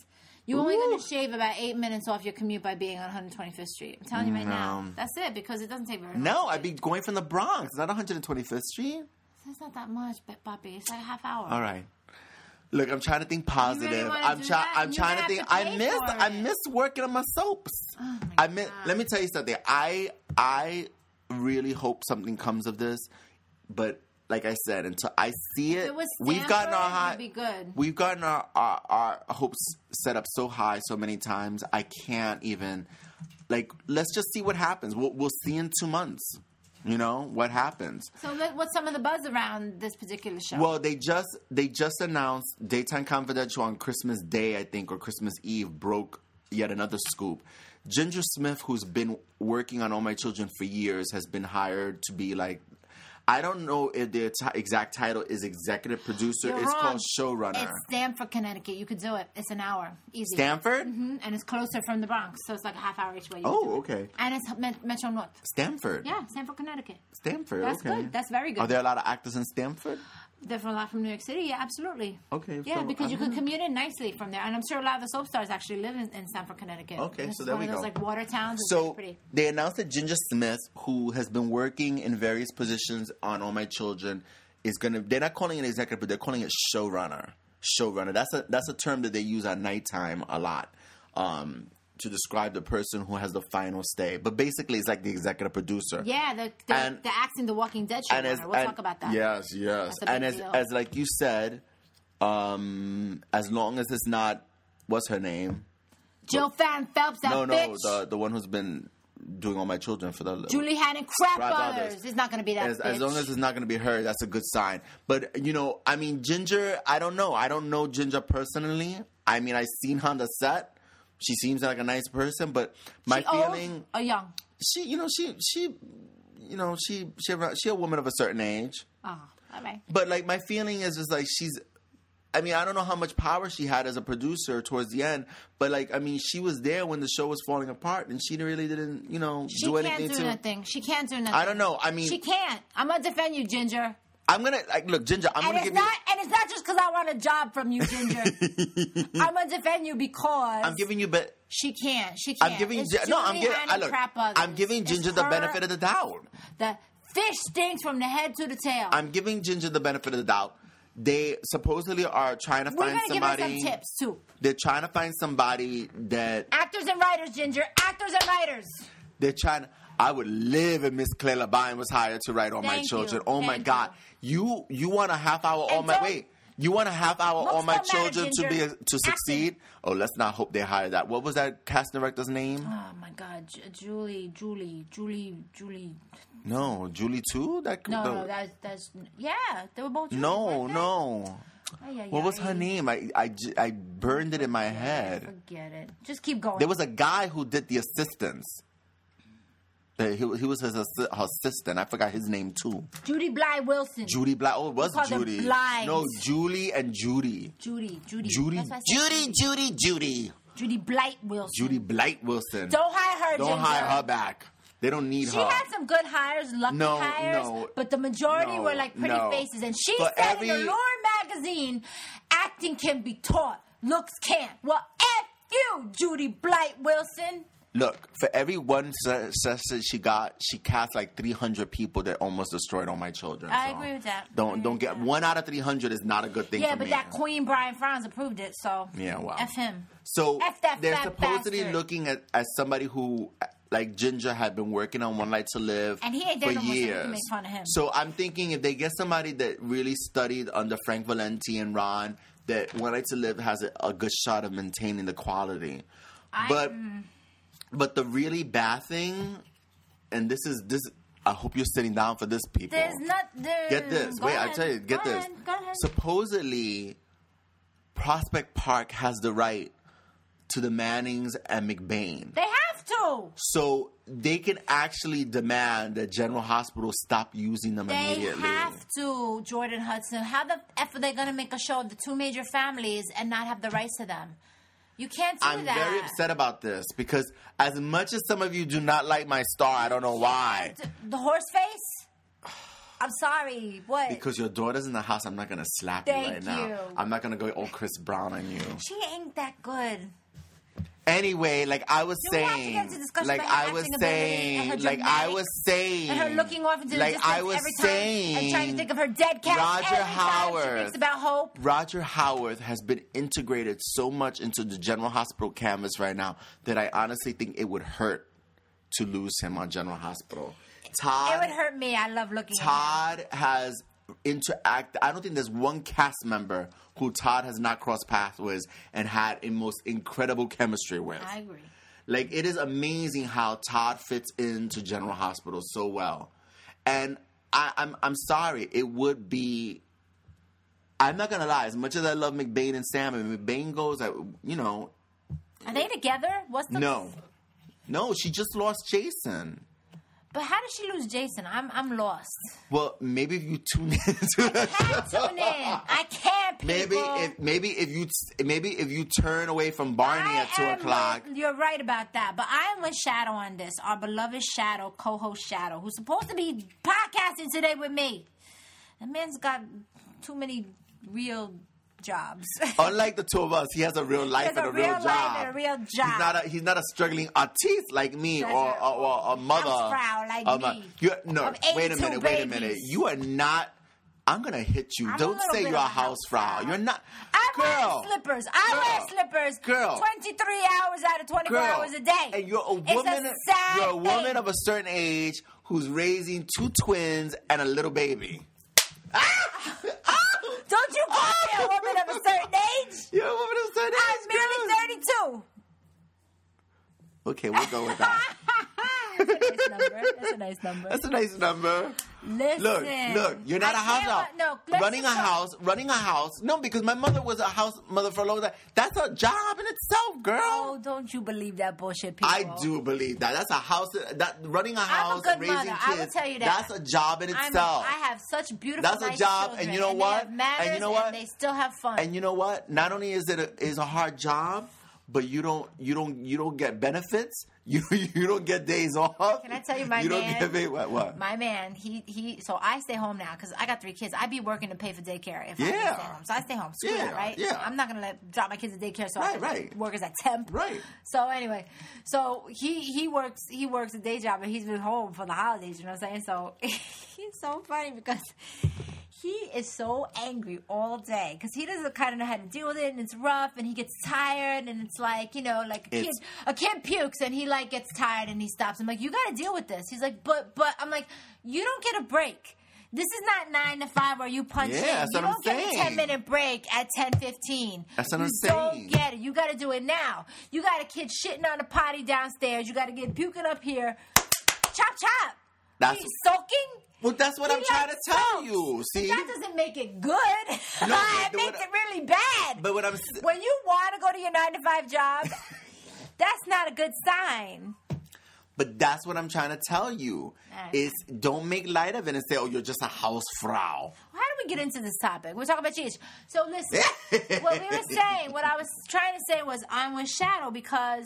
You're only Ooh. going to shave about 8 minutes off your commute by being on 125th Street. I'm telling you right now. That's it, because it doesn't take very long. No, I'd be going from the Bronx, not 125th Street. It's not that much, Papi. It's like a half hour. All right. Look, I'm trying to think positive. You really wanna I'm do that? I'm You're trying to gonna think. have to pay for I it. miss working on my soaps. Oh I my miss. God. Let me tell you something. I really hope something comes of this, but like I said, until I see it, If it was we've gotten our Stanford, high. it'd be good. We've gotten our hopes set up so high so many times. I can't even. Like, let's just see what happens. We'll see in 2 months. You know what happens. So what's some of the buzz around this particular show? Well, they just announced Daytime Confidential on Christmas Day, I think, or Christmas Eve, broke yet another scoop. Ginger Smith, who's been working on All My Children for years, has been hired to be like, I don't know if the exact title is executive producer. You're it's wrong. called showrunner. It's Stamford, Connecticut. You could do it. It's an hour. Easy. Stanford? Mm-hmm. And it's closer from the Bronx, so it's like a half hour each way. You Oh, could do it. okay. And it's Metro North. Stanford. Yeah, Stamford, Connecticut. Stanford. That's okay. good. That's very good. Are there a lot of actors in Stanford? They're from a lot from New York City. Yeah, absolutely. Okay. Yeah, so, because you could commute in nicely from there, and I'm sure a lot of the soap stars actually live in Stamford, Connecticut. Okay, This so is there one we of those go. like water towns. It's So pretty. they announced that Ginger Smith, who has been working in various positions on All My Children, is gonna. They're not calling it executive, but they're calling it showrunner. Showrunner. That's a term that they use at nighttime a lot to describe the person who has the final say. But basically, it's like the executive producer. Yeah, the acting The Walking Dead showrunner. We'll talk about that. Yes. That's a And big deal. as like you said, as long as it's not, what's her name? Jill Fan Phelps, that bitch. No, the one who's been doing All My Children for the Julie Hannon, Crap Crap Brothers. Brothers. It's not going to be that as bitch. long as it's not going to be her, that's a good sign. But, I mean, Ginger, I don't know. I don't know Ginger personally. I mean, I've seen her on the set. She seems like a nice person, but my She old feeling... or young? She a woman of a certain age. Oh, all right. But, like, my feeling is just, like, she's... I mean, I don't know how much power she had as a producer towards the end, but, like, I mean, she was there when the show was falling apart, and she really didn't, She do can't anything do to... nothing. She can't do nothing. I don't know. I mean... She can't. I'm going to defend you, Ginger. I'm going to... Like, look, Ginger, I'm And going to it's give you... not, and it's not just because I want a job from you, Ginger. I'm going to defend you because I'm giving you... But she can't. She can't. I'm giving... It's No, I'm Julie giving... Hannon, Look, Crap Brothers. I'm giving It's Ginger the her. benefit of the doubt. The fish stinks from the head to the tail. I'm giving Ginger the benefit of the doubt. They supposedly are trying to We're find going to give her somebody... some tips, too. They're trying to find somebody that... Actors and writers, Ginger. Actors and writers. They're trying to... I would live if Miss Claire Labine was hired to write All My Thank Children. you. Oh, my Thank God. You want a half hour All And My... don't- Wait. You want a half hour Looks All My don't matter, Children to Ginger. to succeed? Oh, let's not hope they hire that. What was that casting director's name? Oh, my God. Julie. No, Julie too? No, that's... Yeah, they were both Julie, No, weren't they? no. Ay, ay, What was her ay. name? I burned it in my head. Forget it. Just keep going. There was a guy who did the assistants. He was her assistant. I forgot his name too. Judy Bly Wilson. Judy Black. Oh, it was call them Judy. Blinds. No, Julie and Judy. Judy. Judy. That's what I said. Judy. Judy Blight Wilson. Judy Blight Wilson. Don't hire her, Don't Ginger. hire her back. They don't need She her. had some good hires, lucky No, hires, no, but the majority no, were like pretty no. faces. And she For said in every- Allure magazine, acting can be taught, looks can't. Well, F you, Judy Blight Wilson. Look, for every one session she got, she cast like 300 people that almost destroyed All My Children. I so agree with that. Don't get 1 out of 300 is not a good thing Yeah, for but me. that Queen Brian Franz approved it, so Yeah, wow. F him. So F that they're fat supposedly bastard. looking at as somebody who, like Ginger, had been working on One Life to Live And he ain't there for no more, so we can years. make fun of him. So I'm thinking if they get somebody that really studied under Frank Valenti and Ron, that One Life to Live has a good shot of maintaining the quality. But the really bad thing, and this. I hope you're sitting down for this, people. There's not there. Get this. Go Wait, ahead. I tell you. Get Go this. ahead. Go ahead. Supposedly, Prospect Park has the right to the Mannings and McBain. They have to. So they can actually demand that General Hospital stop using them They immediately. have to, Jordan Hudson. How the F are they going to make a show of the two major families and not have the rights to them? You can't do I'm that. very upset about this because as much as some of you do not like my star, I don't know why. The horse face? I'm sorry. What? Because your daughter's in the house, I'm not going to slap Thank you right now. you. I'm not going to go all Chris Brown on you. She ain't that good. Anyway, like I was Do we have to saying, get into discussion like about her I was acting ability and her saying, like I dramatics was saying, and her looking off into the like distance I was every time saying, and trying to think of her dead cat Roger every time she Howard. thinks about Hope. Roger Howard has been integrated so much into the General Hospital canvas right now that I honestly think it would hurt to lose him on General Hospital. Todd, It would hurt me. I love looking at him. Todd has interacted. I don't think there's one cast member who Todd has not crossed paths with and had a most incredible chemistry with. I agree. Like, it is amazing how Todd fits into General Hospital so well. And I'm sorry, it would be... I'm not going to lie. As much as I love McBain and Sam, and McBain goes, you know... Are they together? What's the... No, she just lost Jason. But how did she lose Jason? I'm lost. Well, maybe if you tune in I can't tune in. I can't, people. Maybe if you turn away from Barney at 2 o'clock. You're right about that. But I am with Shadow on this. Our beloved Shadow, co-host Shadow, who's supposed to be podcasting today with me. That man's got too many real jobs. Unlike the two of us, he has a real life and a real job. Life and a real job. He's not a struggling artiste like me or a mother. Housefrau like me. Wait a minute. You are not. I'm gonna hit you. Don't say you're a housefrau. You're not. I wear slippers. I wear slippers. Girl. 23 hours out of 24 hours a day. And you're a woman. You're a woman of a certain age who's raising 2 twins and a little baby. Don't you call me a woman of a certain age? You're a woman of a certain age. I'm merely 32. Okay, we'll go with that. That's a nice number. That's a nice number. Listen. Look. You're not a house. Running a house. No, because my mother was a house mother for a long time. That's a job in itself, girl. Oh, don't you believe that bullshit, people? I do believe that. That's a house. Running a house, I'm a good raising mother. kids. I will tell you that. That's a job in itself. I have such beautiful, That's a nice job, children, and you know what? They have manners, and you know what? And they still have fun. And you know what? Not only is it a hard job, but you don't get benefits. You don't get days off. Can I tell you, my man, he. So I stay home now because I got 3 kids. I be working to pay for daycare if I stay home. So I stay home. Screw that, right? Yeah. I'm not gonna drop my kids at daycare so I can work as a temp. Right. So anyway, he works a day job and he's been home for the holidays. You know what I'm saying? So he's so funny because he is so angry all day because he doesn't kind of know how to deal with it, and it's rough, and he gets tired, and it's like, like a kid pukes, and he like gets tired, and he stops. I'm like, you got to deal with this. He's like, but I'm like, you don't get a break. This is not 9 to 5 where you punch in. That's you what I'm don't get saying. a 10-minute break at 10:15. That's what I'm saying. You don't get it. You got to do it now. You got a kid shitting on the potty downstairs. You got to get puking up here. Chop chop. He's soaking. Well, that's what I'm trying to tell you. See, that doesn't make it good. No, it makes it really bad. But when you want to go to your 9 to 5 job, that's not a good sign. But that's what I'm trying to tell you. Is don't make light of it and say, "Oh, you're just a housefrau." How do we get into this topic? We're talking about GH. So listen, what I was trying to say was I'm with Shadow because,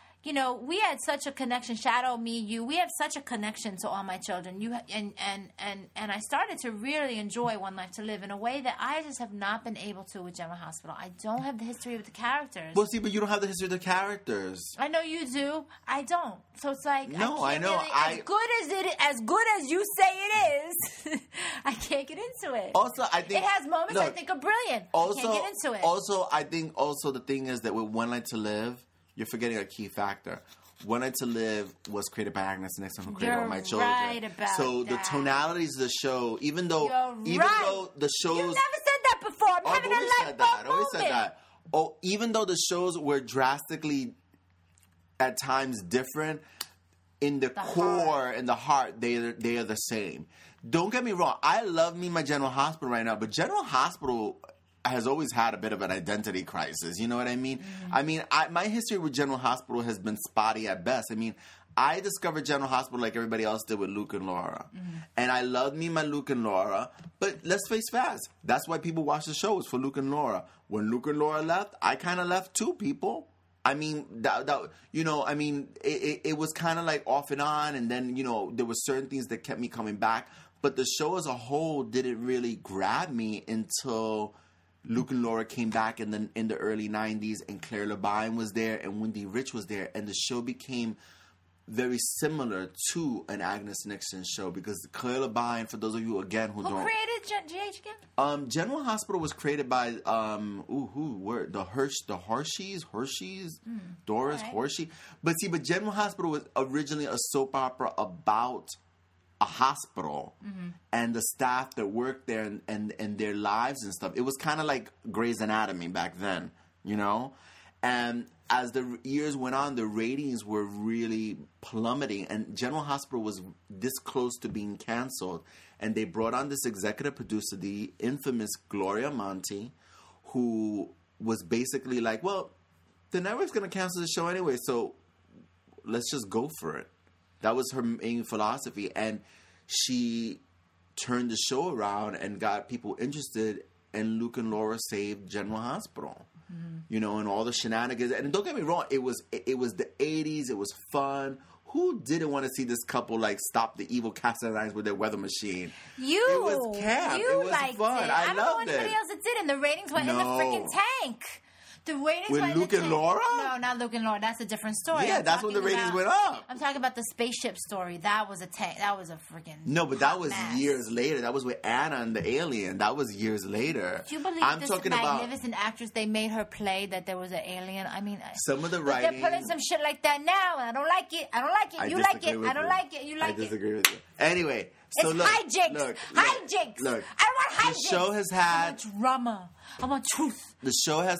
we had such a connection. Shadow, me, you. We have such a connection to all my children. And I started to really enjoy One Life to Live in a way that I just have not been able to with General Hospital. I don't have the history with the characters. Well, see, but you don't have the history of the characters. I know you do. I don't. So it's like I know. Really, as good as you say it is, I can't get into it. Also, I think it has moments I think are brilliant. I can't get into it. Also, I think the thing is that with One Life to Live, you're forgetting a key factor. One Night to Live was created by Agnes Nixon, who created All My Children. Right about so that. The tonalities of the show, even though the shows, you never said that before. I'm having a light bulb moment. I always said that. Oh, even though the shows were drastically, at times different, in the core and the heart, they are the same. Don't get me wrong. I love my General Hospital right now, but General Hospital has always had a bit of an identity crisis. You know what I mean? Mm-hmm. I mean, my history with General Hospital has been spotty at best. I mean, I discovered General Hospital like everybody else did with Luke and Laura. Mm-hmm. And I loved my Luke and Laura. But let's face facts. That's why people watch the show, is for Luke and Laura. When Luke and Laura left, I kind of left too, people. I mean, it was kind of like off and on. And then, there were certain things that kept me coming back. But the show as a whole didn't really grab me until Luke and Laura came back in the early 90s, and Claire Labine was there, and Wendy Rich was there, and the show became very similar to an Agnes Nixon show because Claire Labine, for those of you again who don't, created GH again? General Hospital was created by the Hersheys, Doris Hershey. But General Hospital was originally a soap opera about a hospital and the staff that worked there and their lives and stuff. It was kind of like Grey's Anatomy back then, you know? And as the years went on, the ratings were really plummeting, and General Hospital was this close to being canceled. And they brought on this executive producer, the infamous Gloria Monty, who was basically like, well, the network's going to cancel the show anyway, so let's just go for it. That was her main philosophy, and she turned the show around and got people interested, and Luke and Laura saved General Hospital. You know, and all the shenanigans. And don't get me wrong, it was the 80s. It was fun. Who didn't want to see this couple, like, stop the evil Cassadines with their weather machine? It was camp. It was fun. I don't know anybody else that did, and the ratings went in the freaking tank. The ratings with Luke and Laura? No, not Luke and Laura. That's a different story. Yeah, that's when the ratings went up. I'm talking about the spaceship story. That was a tank. That was a freaking that was years later. That was with Anna and the alien. That was years later. Do you believe this magnificent actress, they made her play that there was an alien? I mean, some of the writing. They're putting some shit like that now, and I don't like it. I don't like it. You like it. I don't like it. You like it. I disagree with you. Anyway. So it's hijinks. Hijinks. Look, I want hijinks. The show has had... I want drama. I want truth. The show has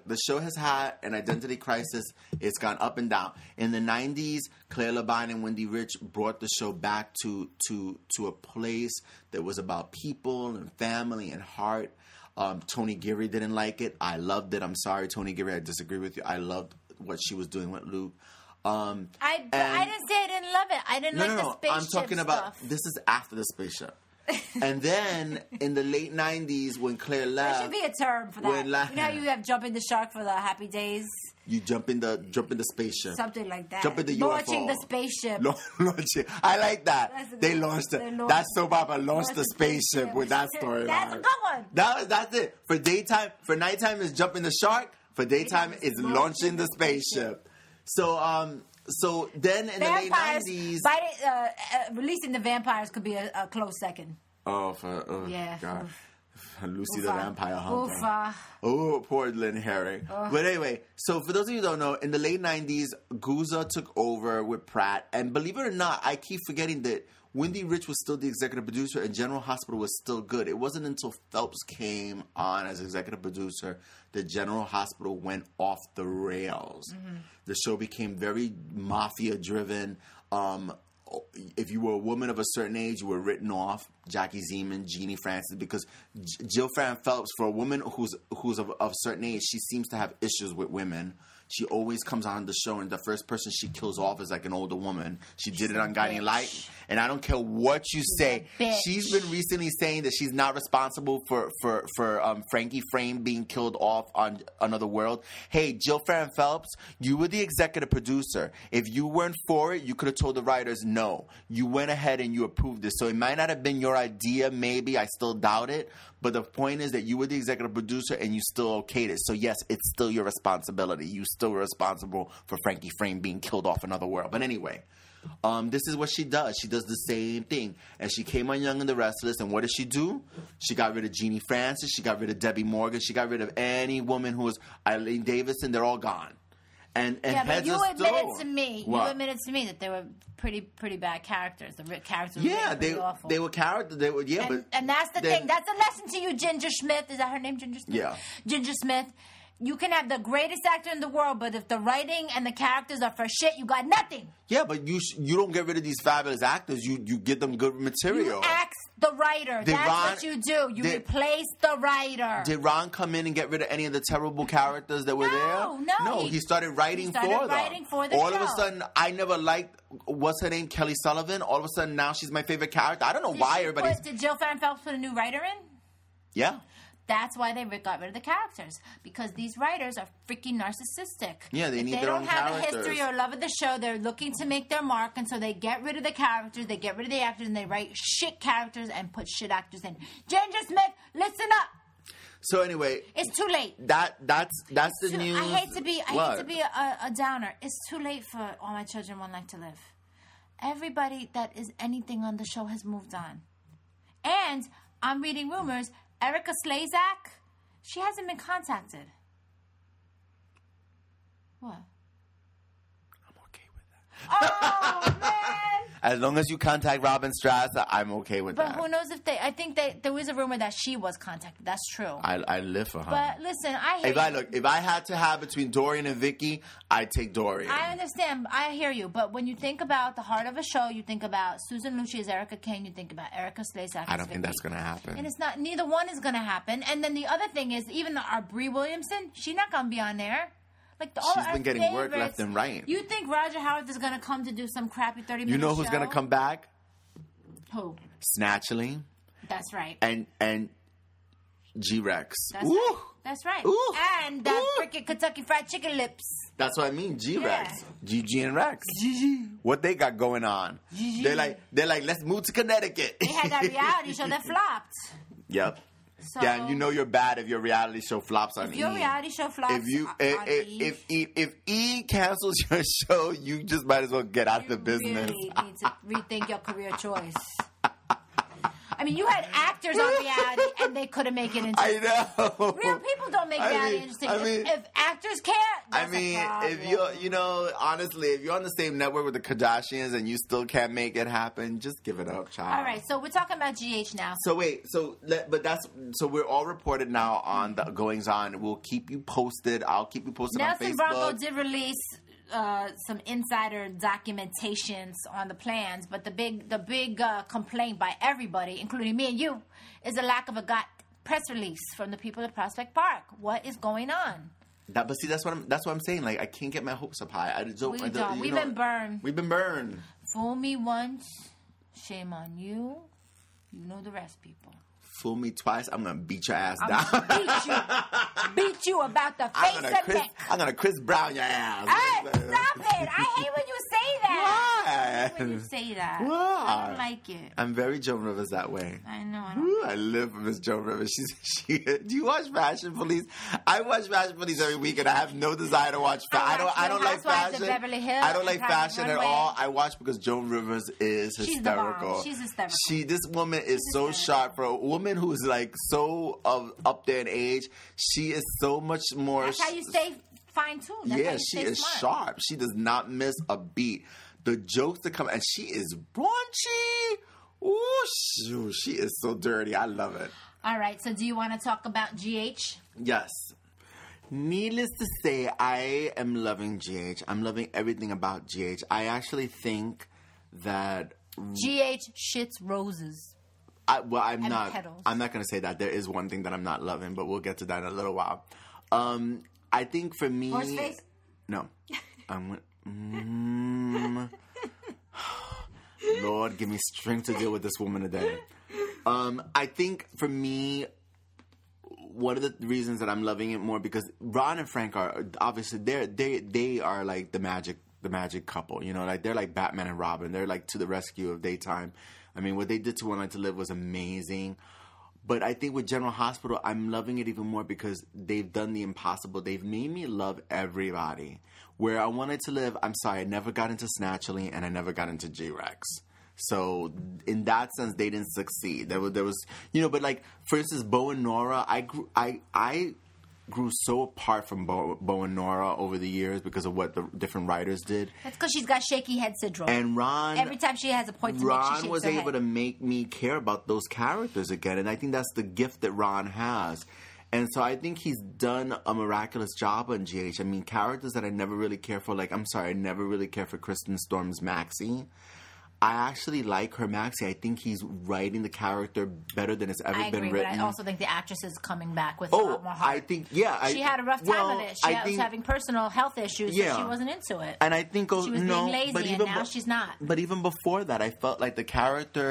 had an identity crisis. It's gone up and down. In the 90s, Claire Labine and Wendy Rich brought the show back to a place that was about people and family and heart. Tony Geary didn't like it. I loved it. I'm sorry, Tony Geary. I disagree with you. I loved what she was doing with Luke. I didn't say I didn't love it. I didn't like the spaceship I'm talking about this is after the spaceship. And then in the late 90s when Claire left, there should be a term for that. You know how you have jumping the shark for the Happy Days? You jump in the spaceship. Something like that. Jump in the Launching UFO. the spaceship. Launching. I like that. They launched it. That soap opera launched the spaceship with that storyline. That's a good one. That's it. For nighttime is jumping the shark. For daytime is launching the spaceship. So then in vampires, the late 90s... releasing the vampires could be a close second. God. Lucy the Vampire Hunter. Oh, poor Lynn Herring. But anyway, so for those of you who don't know, in the late 90s, Guza took over with Pratt. And believe it or not, I keep forgetting that Wendy Rich was still the executive producer and General Hospital was still good. It wasn't until Phelps came on as executive producer that General Hospital went off the rails. The show became very mafia-driven. If you were a woman of a certain age, you were written off. Jackie Zeman, Jeannie Francis, because Jill Farren Phelps, for a woman who's of a certain age, she seems to have issues with women. She always comes on the show, and the first person she kills off is like an older woman. She's did it on Guiding Light, and I don't care what you say. She's been recently saying that she's not responsible for Frankie Frame being killed off on Another World. Hey, Jill Farren Phelps, you were the executive producer. If you weren't for it, you could have told the writers no. You went ahead and you approved this. So it might not have been your idea, maybe. I still doubt it. But the point is that you were the executive producer and you still okayed it. So yes, it's still your responsibility. You still were responsible for Frankie Frame being killed off Another World. But anyway, this is what she does. She does the same thing. And she came on Young and the Restless, and what did she do? She got rid of Jeannie Francis. She got rid of Debbie Morgan. She got rid of any woman who was Eileen Davidson. They're all gone. And but you admitted to me that they were pretty bad characters. The characters were pretty awful. They were characters. They were and that's the thing. That's a lesson to you, Ginger Smith. Is that her name, Ginger Smith? Yeah. Ginger Smith. You can have the greatest actor in the world, but if the writing and the characters are for shit, you got nothing. Yeah, but you don't get rid of these fabulous actors. You give them good material. You axe the writer. That's what you do. You replace the writer. Did Ron come in and get rid of any of the terrible characters that were there? No. He started writing for them. All of a sudden, I never liked, what's her name, Kelly Sullivan. All of a sudden, now she's my favorite character. I don't know why everybody's... Did Jill Farren Phelps put a new writer in? Yeah. That's why they got rid of the characters, because these writers are freaking narcissistic. Yeah, they need their own characters. They don't have a history or love of the show. They're looking to make their mark, and so they get rid of the characters, they get rid of the actors, and they write shit characters and put shit actors in. Ginger Smith, listen up. So anyway, it's too late. That's the news. I hate to be a downer. It's too late for All My Children, One Life to Live. Everybody that is anything on the show has moved on. And I'm reading rumors, Erica Slezak, she hasn't been contacted. What? I'm okay with that. Oh, man. As long as you contact Robin Strasser, I'm okay with that. But who knows if I think there was a rumor that she was contacted. That's true. I live for her. But listen, if I had to have between Dorian and Vicky, I'd take Dorian. I understand. I hear you. But when you think about the heart of a show, you think about Susan Lucci as Erica Kane, you think about Erica Slezak as I don't think that's going to happen. And it's not, neither one is going to happen. And then the other thing is, even our Brie Williamson, she's not going to be on there. Like she's been getting work left and right. You think Roger Howard is going to come to do some crappy 30-minute show? You know who's going to come back? Who? Snatchily. That's right. And G-Rex. That's right. That's right. Ooh. And that freaking Kentucky Fried Chicken lips. That's what I mean. G-Rex. Yeah. Gigi and Rex. Gigi. What they got going on? Gigi. They're like, let's move to Connecticut. They had that reality show that flopped. Yep. So, yeah, you know you're bad if your reality show flops on E. If your reality show flops if E cancels your show, you just might as well get out of the business. You really need to rethink your career choice. I mean, you had actors on reality, and they couldn't make it interesting. I know. Real people don't make reality interesting. If actors can't, that's a problem. If you're, honestly, if you're on the same network with the Kardashians and you still can't make it happen, just give it up, child. All right, so we're talking about GH now. So wait, so we're all reported now on the goings on. We'll keep you posted. I'll keep you posted on Facebook. Nelson Bronco did release some insider documentations on the plans, but the big complaint by everybody, including me and you, is the lack of a press release from the people at Prospect Park. What is going on? But see, that's what I'm saying. Like, I can't get my hopes up high. We've been burned. We've been burned. Fool me once, shame on you. You know the rest, people. Fool me twice, I'm gonna beat your ass down. I'm gonna beat you about the face and neck. I'm gonna Chris Brown your ass. Hey, stop it! I hate when you say that. Why? I hate when you say that. Why? I don't like it. I'm very Joan Rivers that way. I know. I live for Miss Joan Rivers. Do you watch Fashion Police? I watch Fashion Police every week, and I have no desire to watch. I don't like fashion. I don't like fashion at all. I watch because Joan Rivers is hysterical. She's hysterical. This woman is so sharp for a woman who is like so up there in age. She is so much more. That's how you stay fine-tuned. Yeah, she is sharp. She does not miss a beat. The jokes that come, and she is raunchy. Ooh, she is so dirty. I love it. All right, so do you want to talk about GH? Yes. Needless to say, I am loving GH. I'm loving everything about GH. I actually think that GH shits roses. I'm not going to say that. There is one thing that I'm not loving, but we'll get to that in a little while. I think for me, Horseface? No. Lord, give me strength to deal with this woman today. I think for me, one of the reasons that I'm loving it more because Ron and Frank are obviously they are like the magic couple. You know, like they're like Batman and Robin. They're like to the rescue of daytime. I mean, what they did to One Night to Live was amazing. But I think with General Hospital, I'm loving it even more because they've done the impossible. They've made me love everybody. Where I Wanted to Live, I'm sorry, I never got into Snatchily and I never got into G-Rex. So in that sense, they didn't succeed. There was, but like for instance, Bo and Nora, I grew so apart from Bo and Nora over the years because of what the different writers did. That's because she's got shaky head syndrome. And Ron, every time she has a point to make, she shakes her head. Ron was able to make me care about those characters again, and I think that's the gift that Ron has. And so I think he's done a miraculous job on GH. I mean, characters that I never really care for, like, I'm sorry, I never really care for Kristen Storm's Maxie. I actually like her Maxie. I think he's writing the character better than it's ever been written. But I also think the actress is coming back with a lot more heart. I think, yeah. She had a rough time with it. She was having personal health issues, so she wasn't into it. And I think... She was being lazy, and now she's not. But even before that, I felt like the character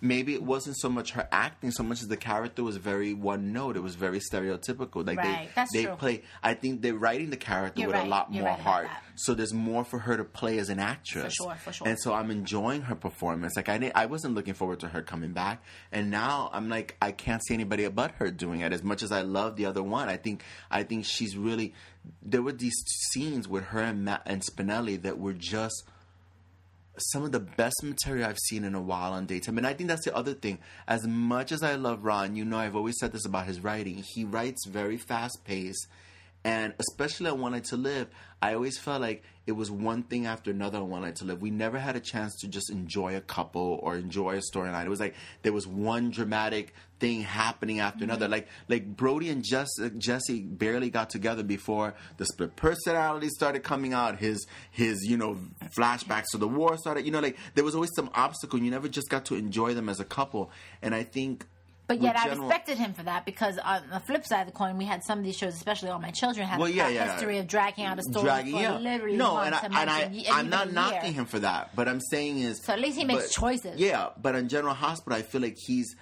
maybe it wasn't so much her acting, so much as the character was very one note. It was very stereotypical. Like Right, that's they true. play. I think they're writing the character You're with right. a lot You're more right about heart. that. So there's more for her to play as an actress. For sure. And so I'm enjoying her performance. Like I wasn't looking forward to her coming back, and now I'm like I can't see anybody but her doing it. As much as I love the other one, I think she's really. There were these scenes with her and Spinelli that were just some of the best material I've seen in a while on daytime. And I think that's the other thing. As much as I love Ron, I've always said this about his writing. He writes very fast-paced. And especially on One Night to Live, I always felt like it was one thing after another on One Night to Live. We never had a chance to just enjoy a couple or enjoy a storyline. It was like there was one dramatic thing happening after another. Like Brody and Jesse barely got together before the split personality started coming out. His flashbacks to the war started. Like there was always some obstacle. You never just got to enjoy them as a couple. And I think. But yet I respected him for that because on the flip side of the coin, we had some of these shows, especially All My Children, had a history of dragging out a story for literally months and I'm not knocking him for that. But I'm saying is... So at least he makes choices. Yeah, but in General Hospital, I feel like he's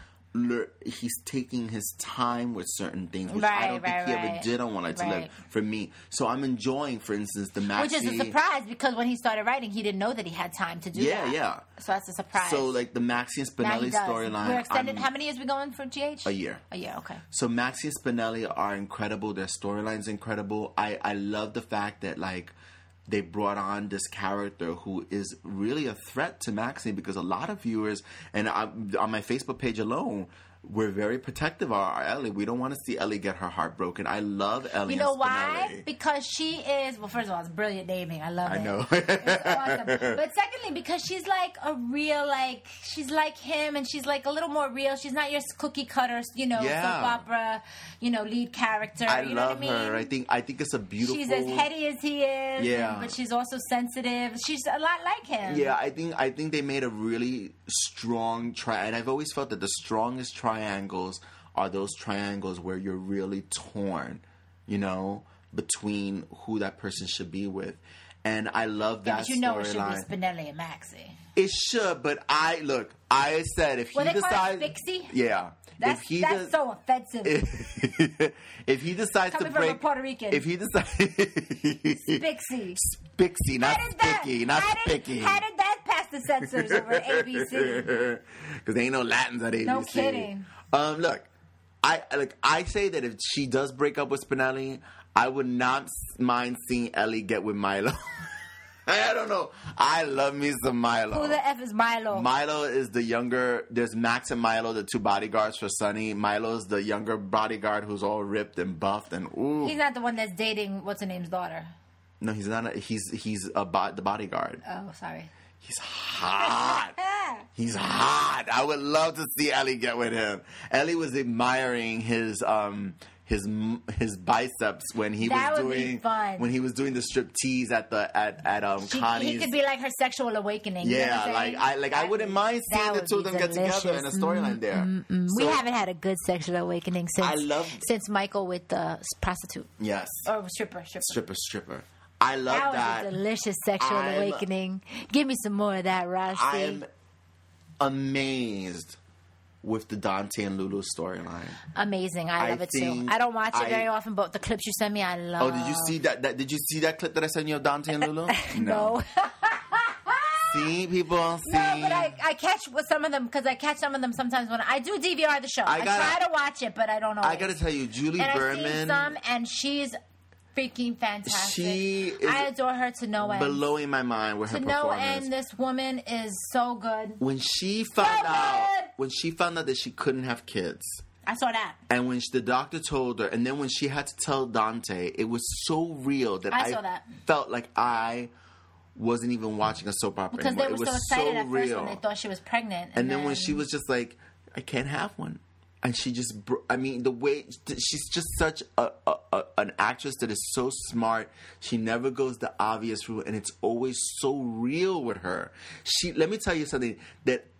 taking his time with certain things, which I don't think he ever did on One Night to Live for me. So I'm enjoying, for instance, the Maxie... Which is a surprise because when he started writing, he didn't know that he had time to do that. Yeah. So that's a surprise. So like the Maxie and Spinelli storyline... We're extended... How many years are we going for GH? A year. Okay. So Maxie and Spinelli are incredible. Their storyline's incredible. I love the fact that like... they brought on this character who is really a threat to Maxine because a lot of viewers, and on my Facebook page alone, we're very protective of our Ellie. We don't want to see Ellie get her heart broken. I love Ellie. You know why? Because she is, well, first of all, it's brilliant naming. I love it. I know. It's awesome. But secondly, because she's like a real, like, she's like him and she's like a little more real. She's not your cookie cutter, soap opera, lead character. I you love know what I her. mean? I think it's a beautiful... She's as heady as he is. Yeah. But she's also sensitive. She's a lot like him. Yeah, I think they made a really strong and I've always felt that the strongest triangles are those triangles where you're really torn, between who that person should be with. And I love that storyline. It should be Spinelli and Maxie. It should, but I said if he decides... Fixie? Yeah. That's so offensive. If he decides Coming to break... from a Puerto Rican. If he decides... Spixie. Spixie, not Spicky, not Spicky. How did that pass the censors over at ABC? Because there ain't no Latins at ABC. No kidding. Look, I say that if she does break up with Spinelli, I would not mind seeing Ellie get with Milo. I don't know. I love me some Milo. Who the F is Milo? Milo is the younger... There's Max and Milo, the two bodyguards for Sonny. Milo's the younger bodyguard who's all ripped and buffed and ooh. He's not the one that's dating what's-her-name's daughter. No, he's not. He's the bodyguard. Oh, sorry. He's hot. He's hot. I would love to see Ellie get with him. Ellie was admiring his biceps when he was doing the striptease at Connie's. He could be like her sexual awakening. Yeah, I wouldn't mind seeing the two of them get together in a storyline there. So, we haven't had a good sexual awakening since Michael with the prostitute. Yes. Or stripper. Stripper. I love that. That was a delicious sexual awakening. Give me some more of that, Rossi. I'm amazed with the Dante and Lulu storyline. Amazing. I love it too. I don't watch it very often, but the clips you send me, I love. Oh, did you see that? Did you see that clip that I sent you of Dante and Lulu? No. See, people? See? No, but I catch some of them because I catch some of them sometimes when I do DVR the show. I try to watch it, but I don't know. I got to tell you, Julie Berman. I've seen some, and she's freaking fantastic. I adore her to no end. Blowing my mind with her performance. To no end, this woman is so good. When she found out that she couldn't have kids. I saw that. And when the doctor told her, and then when she had to tell Dante, it was so real that I felt like I wasn't even watching a soap opera because anymore. They were so excited at first when they thought she was pregnant. And then when she was just like, I can't have one. And she just, the way, she's just such an actress that is so smart. She never goes the obvious route, and it's always so real with her. Let me tell you something that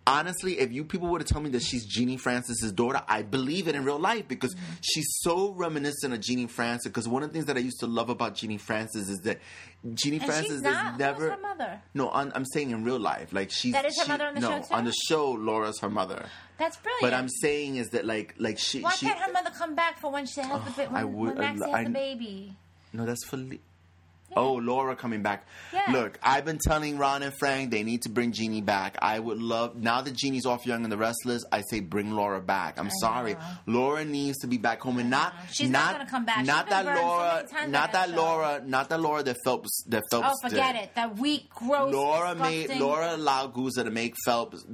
honestly, if you people were to tell me that she's Jeannie Francis' daughter, I believe it in real life because she's so reminiscent of Jeannie Francis. Because one of the things that I used to love about Jeannie Francis is that Jeannie Francis she's not. is never. Who's her mother? No, I'm saying in real life, like That is her mother on the show too? on the show, Laura's her mother. That's brilliant. But I'm saying is that like she. Why can't her mother come back for when she has when Maxie has the baby? No, that's for. Oh, Laura coming back. Yeah. Look, I've been telling Ron and Frank they need to bring Jeannie back. I would love, now that Jeannie's off Young and the Restless, I say bring Laura back. I'm sorry. Laura needs to be back home and not. She's not going to come back. Not that Laura. Not that Laura that Phelps. Oh, forget it. That weak, gross. Laura allowed Guzza to make Phelps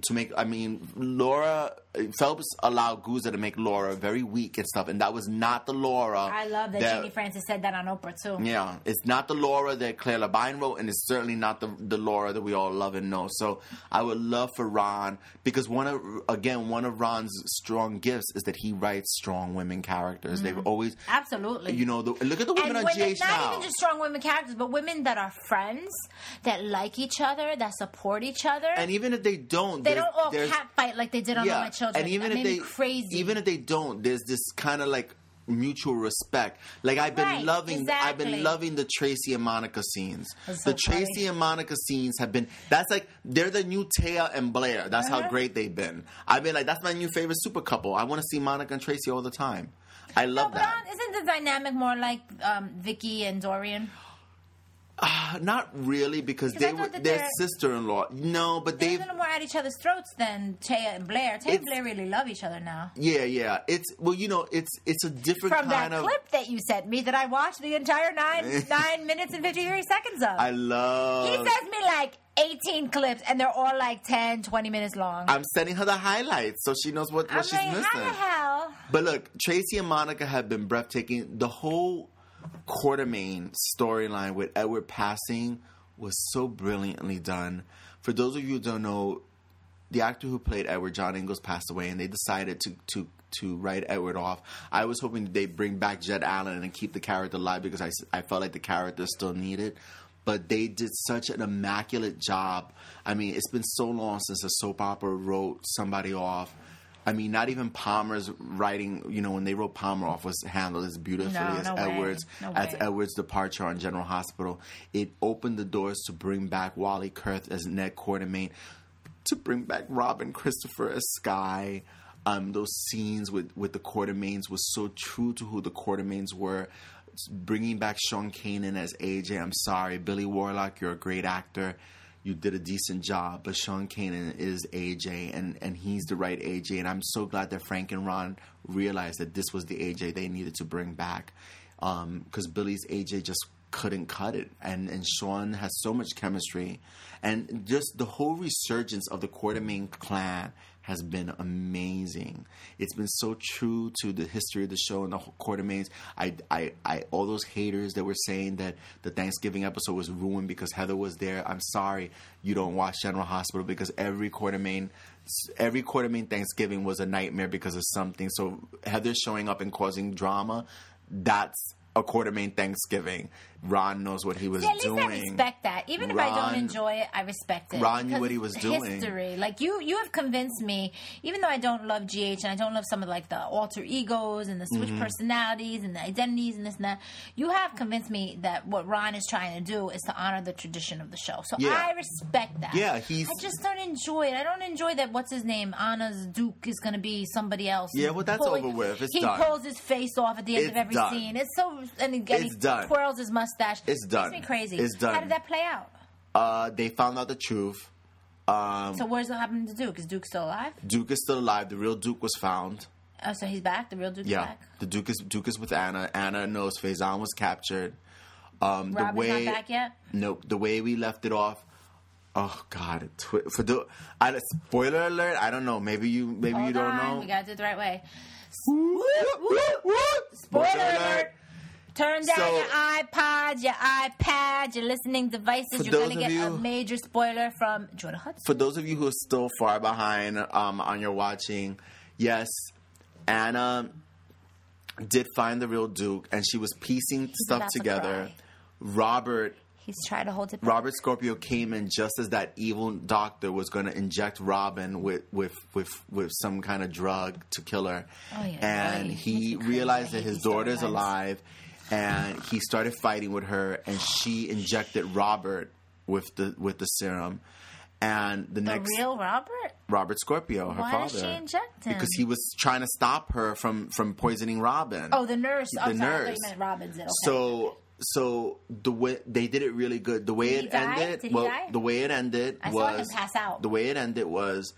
Laura. Phelps allowed Guzza to make Laura very weak and stuff, and that was not the Laura. I love that Jeannie Francis said that on Oprah too. Yeah, it's not the Laura that Claire Labine wrote, and it's certainly not the Laura that we all love and know. So I would love for Ron, because one of Ron's strong gifts is that he writes strong women characters. They've always absolutely. Look at the women on GH now. Not even just strong women characters, but women that are friends, that like each other, that support each other. And even if they don't, they don't all catfight like they did on All My Children. And even even if they don't, there's this kind of like mutual respect. Like I've been loving the Tracy and Monica scenes. The Tracy and Monica scenes have been. That's like they're the new Taya and Blair. That's how great they've been. I've been like, that's my new favorite super couple. I want to see Monica and Tracy all the time. I love that. Isn't the dynamic more like Vicky and Dorian? Not really, because they're sister-in-law. No, but they're a little more at each other's throats than Taya and Blair. Taya and Blair really love each other now. Yeah. It's a different from kind that clip that you sent me that I watched the entire 9 minutes and 53 seconds of. I love. He sends me like 18 clips, and they're all like 10, 20 minutes long. I'm sending her the highlights so she knows what she's missing. How the hell? But look, Tracy and Monica have been breathtaking. The whole Quartermaine storyline with Edward passing was so brilliantly done. For those of you who don't know, the actor who played Edward, John Ingalls, passed away, and they decided to write Edward off. I was hoping that they'd bring back Jed Allen and keep the character alive because I felt like the character still needed. But they did such an immaculate job. I mean, it's been so long since a soap opera wrote somebody off. I mean, not even Palmer's writing, when they wrote Palmer off, was handled as beautifully as Edward's departure on General Hospital. It opened the doors to bring back Wally Kurth as Ned Quartermaine, to bring back Robin Christopher as Sky. Those scenes with the Quartermaines was so true to who the Quartermaines were. Bringing back Sean Kanan as AJ, I'm sorry. Billy Warlock, you're a great actor. You did a decent job, but Sean Kanan is AJ, and he's the right AJ. And I'm so glad that Frank and Ron realized that this was the AJ they needed to bring back, because Billy's AJ just couldn't cut it, and Sean has so much chemistry, and just the whole resurgence of the Quartermaine clan has been amazing. It's been so true to the history of the show and the Quartermaines. I all those haters that were saying that the Thanksgiving episode was ruined because Heather was there. I'm sorry you don't watch General Hospital, because every Quartermaine Thanksgiving was a nightmare because of something. So Heather showing up and causing drama, that's a Quartermaine Thanksgiving. Ron knows what he was doing. At least I respect that. Even if I don't enjoy it, I respect it. Ron knew what he was doing. History. Like, you have convinced me, even though I don't love GH and I don't love some of, like, the alter egos and the switch personalities and the identities and this and that, you have convinced me that what Ron is trying to do is to honor the tradition of the show. So I respect that. Yeah, I just don't enjoy it. I don't enjoy that, what's his name, Anna's Duke is going to be somebody else. Yeah, well, that's over with. It's done. He pulls his face off at the end of every scene. It's so... And he twirls his mustache. It's done. It makes me crazy. It's done. How did that play out? They found out the truth. So where's what happened to Duke? Is Duke still alive? Duke is still alive. The real Duke was found. Oh, so he's back? The real Duke is back? The Duke is with Anna. Anna knows Faison was captured. Robin's not back yet? Nope. The way we left it off. Oh God! Spoiler alert! I don't know. Maybe you don't know. We gotta do it the right way. Spoiler alert! Turn down your iPods, your iPads, your listening devices. You're going to get a major spoiler from Jordan Hudson. For those of you who are still far behind on your watching, yes, Anna did find the real Duke, and she was piecing stuff together. Robert He's trying to hold it back. Robert Scorpio came in just as that evil doctor was going to inject Robin with some kind of drug to kill her. Oh, yeah. And he realized that his daughter's alive, and he started fighting with her, and she injected Robert with the serum. And the real Robert Scorpio, her father. Why did she inject him? Because he was trying to stop her from poisoning Robin. Oh, the nurse. The nurse. I thought you meant Robin's. Okay. So the way they did it really good. The way it ended. Did he die? The way it ended I was saw him pass out. The way it ended was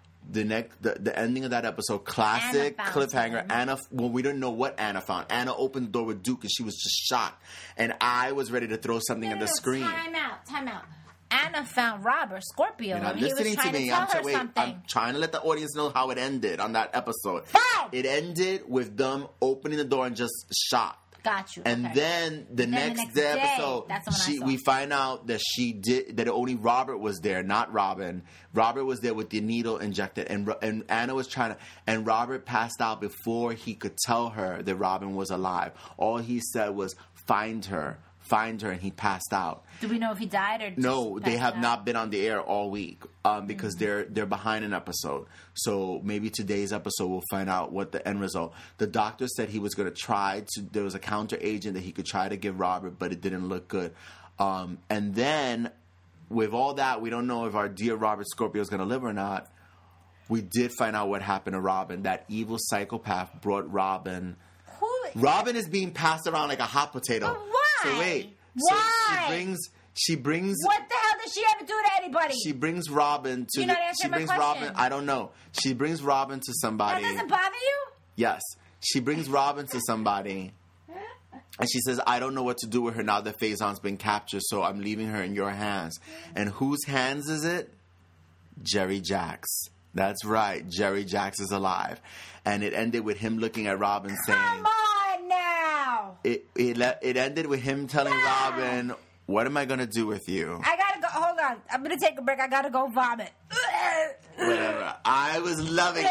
the ending of that episode. Classic cliffhanger. Anna. Well, we didn't know what Anna found. Anna opened the door with Duke, and she was just shocked. And I was ready to throw something at the screen. Time out. Anna found Robert Scorpio. You're not and he listening was trying to me. to tell her something. I'm trying to let the audience know how it ended on that episode. Fine. It ended with them opening the door and just shot. Got you. And then the next episode, we find out that only Robert was there, not Robin. Robert was there with the needle injected, and Anna was trying to. And Robert passed out before he could tell her that Robin was alive. All he said was, "Find her." And he passed out. Do we know if he died or no? They have not been on the air all week because they're behind an episode. So maybe today's episode we'll find out what the end result. The doctor said he was going to try to. There was a counter agent that he could try to give Robert, but it didn't look good. And then with all that, we don't know if our dear Robert Scorpio is going to live or not. We did find out what happened to Robin. That evil psychopath brought Robin. Robin is being passed around like a hot potato. But why? So wait. Why? So she brings. What the hell does she ever do to anybody? She brings Robin to. You're not answering my question. Robin. I don't know. She brings Robin to somebody. That doesn't bother you? Yes. She brings Robin to somebody. And she says, I don't know what to do with her now that Faison's been captured, so I'm leaving her in your hands. And whose hands is it? Jerry Jacks. That's right. Jerry Jacks is alive. And it ended with him looking at Robin saying... Come on now! It ended with him telling Robin, what am I going to do with you? I gotta go. Hold on. I'm going to take a break. I gotta go vomit. Whatever. I was loving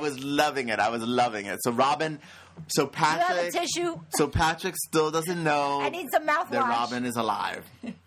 it. I was loving it. So Robin... So Patrick... You have a tissue? So Patrick still doesn't know... I need some mouthwash. ...that Robin is alive.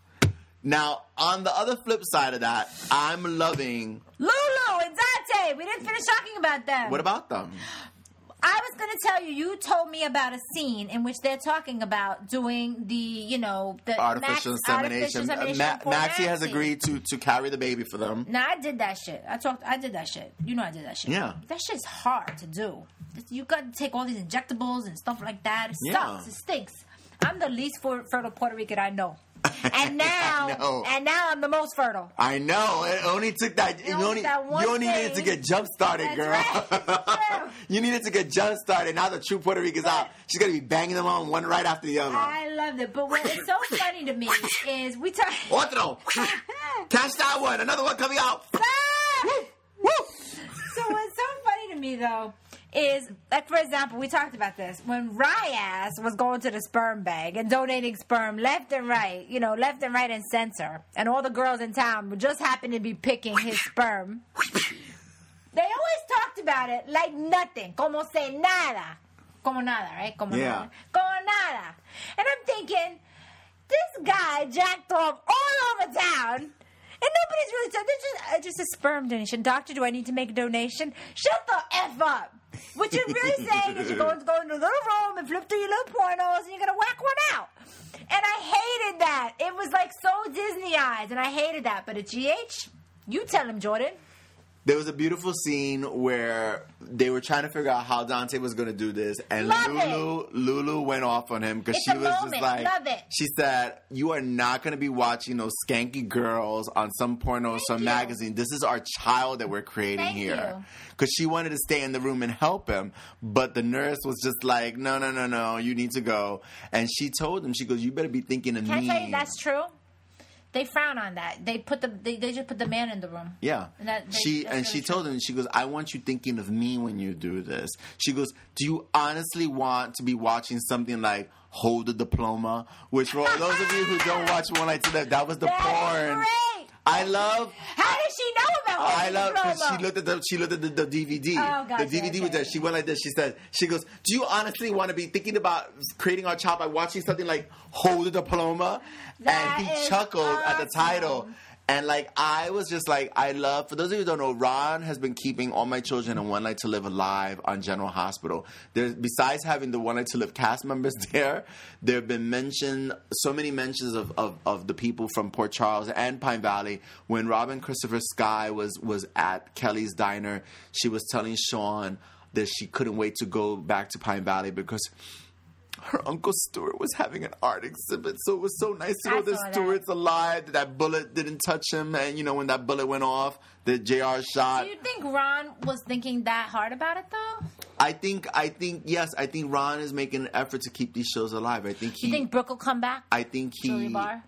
Now, on the other flip side of that, I'm loving... Lulu and Dante. We didn't finish talking about them. What about them? I was going to tell you, you told me about a scene in which they're talking about doing the artificial insemination. Maxie has agreed to carry the baby for them. No, I did that shit. I did that shit. You know I did that shit. Yeah. That shit's hard to do. You got to take all these injectables and stuff like that. It sucks. It stinks. I'm the least fertile Puerto Rican I know. And now, I'm the most fertile. I know. It only took that. You only needed to get jump started, girl. Right. You needed to get jump started. Now the true Puerto Rican's out. She's gonna be banging them on one right after the other. I love it. But what is so funny to me is we talk. Otro. Catch that one. Another one coming out. Woo. So what's so funny to me though is, like, for example, we talked about this. When Ryaz was going to the sperm bank and donating sperm left and right and center, and all the girls in town would just happen to be picking his sperm, they always talked about it like nothing. Como se nada. Como nada, right? Como nada. Como nada. And I'm thinking, this guy jacked off all over town. And nobody's really talking. It's just a sperm donation. Doctor, do I need to make a donation? Shut the F up. What you're really saying is you're going to go into a little room and flip through your little pornos and you're going to whack one out. And I hated that. It was like so Disney-ized, and I hated that. But at GH, you tell him, Jordan. There was a beautiful scene where they were trying to figure out how Dante was going to do this, and Lulu went off on him because she was just like, she said, "You are not going to be watching those skanky girls on some porno, some magazine. This is our child that we're creating here." Because she wanted to stay in the room and help him, but the nurse was just like, "No, you need to go." And she told him, she goes, "You better be thinking of me." Can I tell you that's true? They frown on that. They just put the man in the room. Yeah. She told him, she goes, "I want you thinking of me when you do this." She goes, "Do you honestly want to be watching something like Hold the Diploma?" Which for those of you who don't watch One Night to Live, that was the porn. I love. How did she know about I Home love because Diploma? she looked at the DVD. Oh, gotcha, the DVD was okay. there. She went like this. She goes, "Do you honestly want to be thinking about creating our child by watching something like Hold the Diploma?" That and he is chuckled at the awesome. title. And like I was just like, I love. For those of you who don't know, Ron has been keeping All My Children and One Life to Live alive on General Hospital. There's besides having the One Life to Live cast members there have been so many mentions of the people from Port Charles and Pine Valley. When Robin Christopher Sky was at Kelly's Diner, she was telling Sean that she couldn't wait to go back to Pine Valley because her Uncle Stuart was having an art exhibit, so it was so nice to know that Stuart's alive, that bullet didn't touch him, and when that bullet went off, the JR shot. Do you think Ron was thinking that hard about it, though? I think yes. I think Ron is making an effort to keep these shows alive. I think You think Brooke will come back? I think Julia Barr?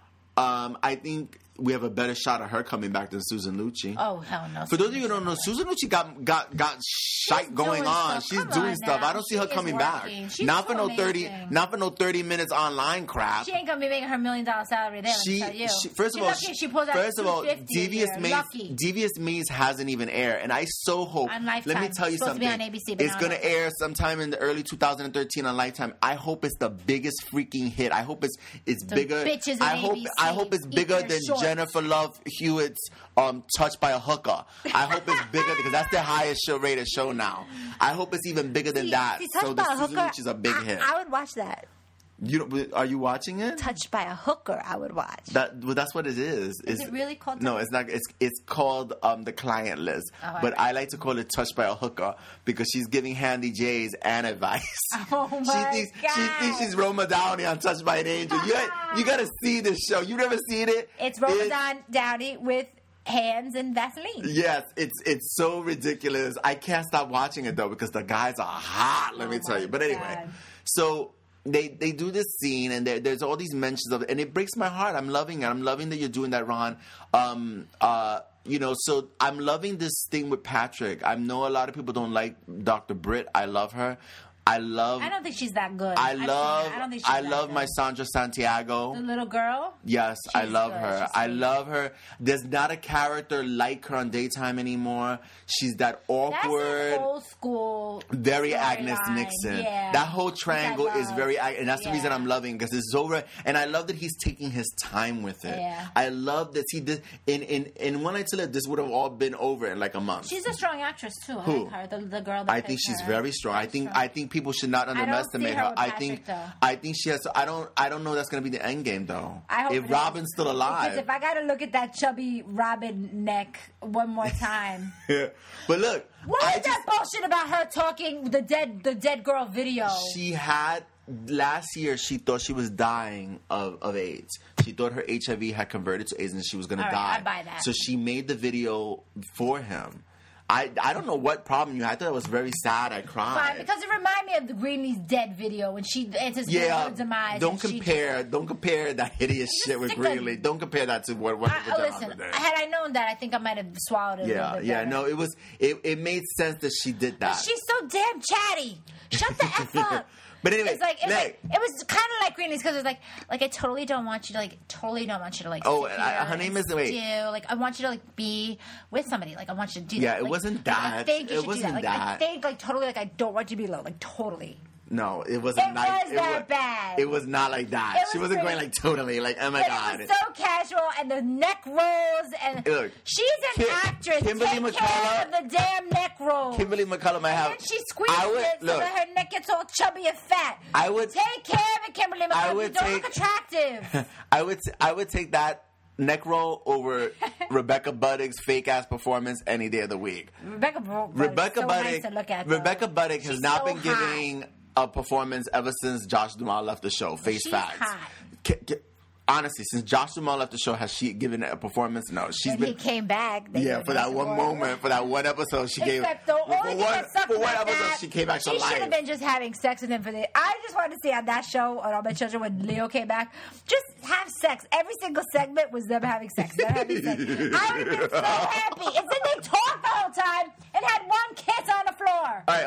I think we have a better shot of her coming back than Susan Lucci. Oh, hell no. For those of you who don't know, Susan Lucci got shite going on. Stuff. She's Come doing on stuff. now. I don't see her She coming is back. working. She's Not for so no 30. amazing. Not for no 30 minutes online crap. She ain't gonna be making her $1 million salary there. Let me tell you. First of all, she pulls out $250 Devious a year. Maze, Lucky. Devious Maze hasn't even aired, and I so hope. On Lifetime. Let me tell you It's supposed to something. be on ABC, but it's not gonna on air sometime in the early 2013 on Lifetime. I hope it's the biggest freaking hit. I hope it's bigger. Bitches in I hope it's ABC bigger eat their than shorts. Jennifer Love Hewitt's Touched by a Hooker. I hope it's bigger because that's their highest rated show now. I hope it's even bigger than that. So the Susan Lucci's a big hit. I would watch that. Are you watching it? Touched by a Hooker, I would watch. That's what it is. Is it really called? No, it's not. It's called The Client List. Oh, but I like to call it Touched by a Hooker because she's giving Handy J's and advice. Oh my God. She thinks she's Roma Downey on Touched by an Angel. You got to see this show. You've never seen it? It's Roma Downey with hands and Vaseline. Yes, it's so ridiculous. I can't stop watching it though because the guys are hot. Let me tell you. But anyway, God. so. They do this scene and there's all these mentions of it and it breaks my heart. I'm loving it. I'm loving that you're doing that, Ron. So I'm loving this thing with Patrick. I know a lot of people don't like Dr. Britt. I love her. I don't think she's that good. I don't love my Sandra Santiago. The little girl? Yes, I love good. her. I love her. There's not a character like her on Daytime anymore. She's that awkward. That's an old school. Very storyline. Agnes Nixon. Yeah. That whole triangle is very, and that's the reason Yeah. I'm loving because it's over. And I love that he's taking his time with it. Yeah. I love that he did. In One Night to Live, this would have all been over in like a month. She's a strong actress too. Who? I like her. The girl. I think she's very strong. I think people should not underestimate her her. with Patrick, though. I think she has. I don't know that's going to be the end game though. I hope if Robin's still alive. Because if I got to look at that chubby Robin neck one more time. But look, What is that bullshit about her talking the dead girl video? She had last year. She thought she was dying of AIDS. She thought her HIV had converted to AIDS and she was going to die. I buy that. So she made the video for him. I don't know what problem you had. I thought it was very sad. I cried. Fine, because it reminded me of the Greenlee's Dead video when she anticipated her demise. Don't compare that hideous shit with Greenlee. Don't compare that to what people done listen, today. had I known that, I think I might have swallowed it a little bit better. No, it made sense that she did that. She's so damn chatty. Shut the F up. But anyway, it was kind of like Greenlee's because it was like I totally don't want you to her name is I want you to be with somebody. I want you to do that. Yeah, it wasn't that. I think you should do that. that. I think totally I don't want you to be alone. Totally. No, it wasn't. It was that bad. It was not like that. She wasn't going totally oh my God. It was so casual and the neck rolls and look, she's an actress. Kimberly Take McCullough, care of the damn neck rolls. Kimberly McCullough might have. And then she squeezes it so that her neck gets all chubby and fat. Take care of it, Kimberly McCullough. You don't look attractive. I would take that neck roll over Rebecca Budig's fake ass performance any day of the week. Rebecca Budig, nice to look at, Rebecca Budig has not been hot. giving a performance ever since Josh Duhamel left the show. Face facts. Hot. Honestly, since Josh Duhamel left the show, has she given a performance? No, he came back. For that one moment, for that one episode, she gave. For one episode, she came back to life. She should have been just having sex with him for the. I just wanted to see on that show on All My Children when Leo came back, just have sex. Every single segment was them having sex. I would have been so happy. Instead, they talked the whole time and had one kiss on the floor. All right,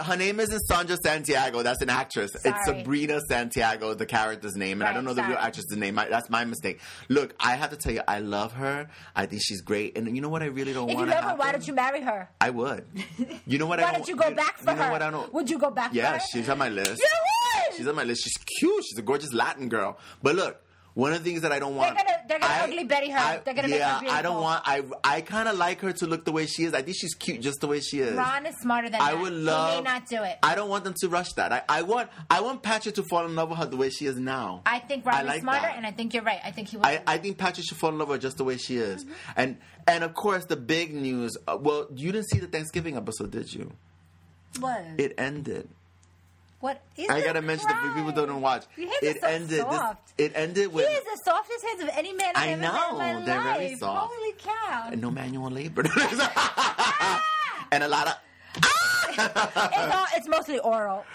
her name isn't Sandra Santiago. That's an actress. Sorry. It's Sabrina Santiago, the character's name. And I don't know the real actress's name. That's my mistake. Look, I have to tell you, I love her. I think she's great. And you know what I really don't want to happen? If you love her, why don't you marry her? I would. You know what? Why don't you go back for her? You know what I don't... Would you go back for her? Yeah, she's on my list. You would! She's on my list. She's cute. She's a gorgeous Latin girl. But look, one of the things that I don't want... They're gonna ugly Betty her. They're gonna make her beautiful. I don't want... I kind of like her to look the way she is. I think she's cute just the way she is. Ron is smarter than that. I would love... He may not do it. I don't want them to rush that. I want Patrick to fall in love with her the way she is now. I think Ron is smarter, and I think you're right. I think he will. I think Patrick should fall in love with her just the way she is. Mm-hmm. And of course, the big news... well, you didn't see the Thanksgiving episode, did you? What? It ended. What is I gotta mention the people don't watch. It ended. It ended with. He has the softest hands of any man I've ever met in my they're life. very soft. Holy cow! And no manual labor. And a lot of. It's mostly oral.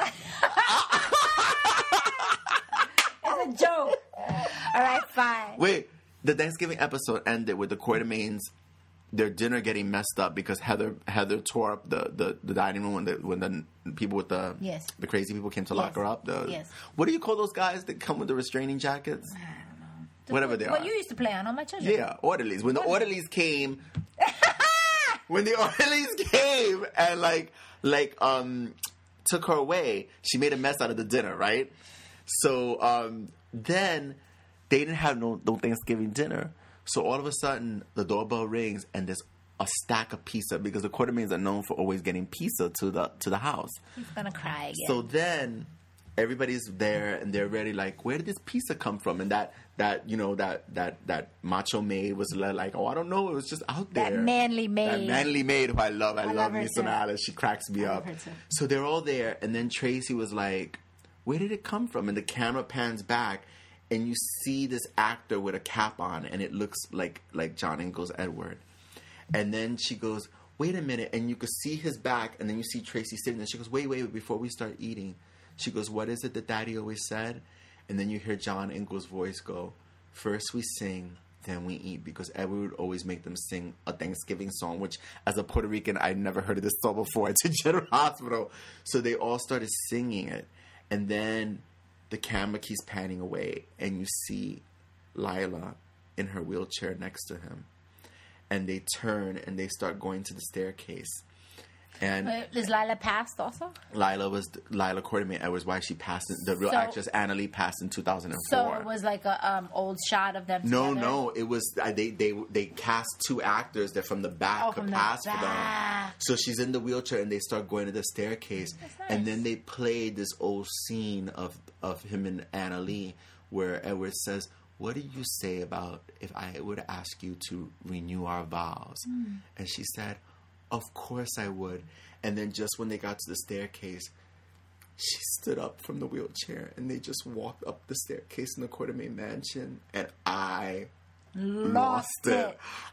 It's a joke. All right, fine. Wait, the Thanksgiving episode ended with the Quartermaines. Their dinner getting messed up because Heather tore up the dining room when the people with the crazy people came to lock her up. What do you call those guys that come with the restraining jackets? I don't know. Whatever they are. What you used to play on my children. Yeah, orderlies. When the orderlies came, and took her away, she made a mess out of the dinner, right? So then they didn't have no Thanksgiving dinner. So all of a sudden, the doorbell rings, and there's a stack of pizza because the Quartermaines are known for always getting pizza to the house. He's gonna cry again. So then everybody's there, and they're ready. Like, where did this pizza come from? And that macho maid was like, oh, I don't know. It was just out there. That manly maid who I love. I love her Lisa Alice. She cracks me up. So they're all there, and then Tracy was like, where did it come from? And the camera pans back. And you see this actor with a cap on, and it looks like John Ingalls Edward. And then she goes, wait a minute, and you could see his back, and then you see Tracy sitting there. She goes, wait, before we start eating. She goes, what is it that Daddy always said? And then you hear John Ingalls' voice go, first we sing, then we eat. Because Edward would always make them sing a Thanksgiving song, which, as a Puerto Rican, I'd never heard of this song before. It's a General Hospital. So they all started singing it. And then the camera keeps panning away, and you see Lila in her wheelchair next to him. And they turn, and they start going to the staircase. And is Lila passed also? Lila Quartermaine Edwards. Why she passed? The real actress Anna Lee passed in 2004. So it was like a old shot of them together? No. It was they cast two actors that from the back could pass for them. So she's in the wheelchair, and they start going to the staircase. Nice. And then they played this old scene of him and Anna Lee, where Edwards says, what do you say about if I were to ask you to renew our vows? And she said, of course I would. And then just when they got to the staircase, she stood up from the wheelchair, and they just walked up the staircase in the Quartermaine mansion, and I lost it.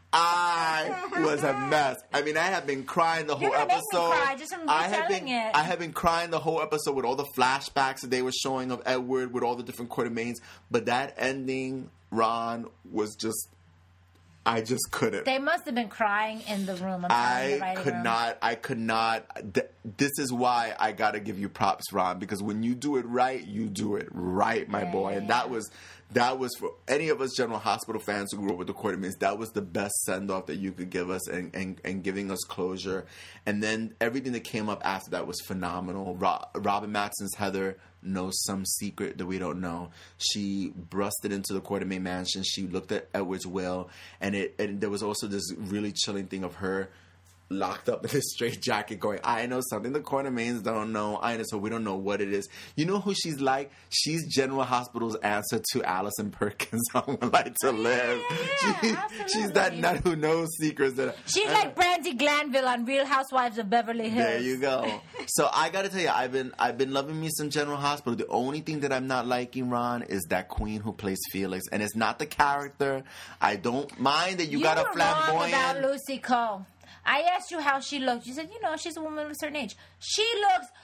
I was a mess. I mean, I have been crying the whole episode. Cry just from telling it. I have been crying the whole episode with all the flashbacks that they were showing of Edward with all the different Quartermaines. But that ending, Ron, was just... I just couldn't. They must have been crying in the room. I could not. This is why I got to give you props, Ron, because when you do it right, you do it right, my boy. And that was for any of us General Hospital fans who grew up with the Quartermaines, that was the best send-off that you could give us and giving us closure. And then everything that came up after that was phenomenal. Robin Matson's Heather knows some secret that we don't know. She busted into the Quartermaine mansion. She looked at Edward's will, and there was also this really chilling thing of her locked up in this straitjacket going, I know something the Quartermaines don't know. I know, so we don't know what it is. You know who she's like? She's General Hospital's answer to Allison Perkins on One Life to Live. She's that nut who knows secrets. She's like Brandy Glanville on Real Housewives of Beverly Hills. There you go. So I got to tell you, I've been loving me some General Hospital. The only thing that I'm not liking, Ron, is that queen who plays Felix. And it's not the character. I don't mind that you got a flamboyant... You were wrong about Lucy Coe. I asked you how she looked. You said, she's a woman of a certain age. She looks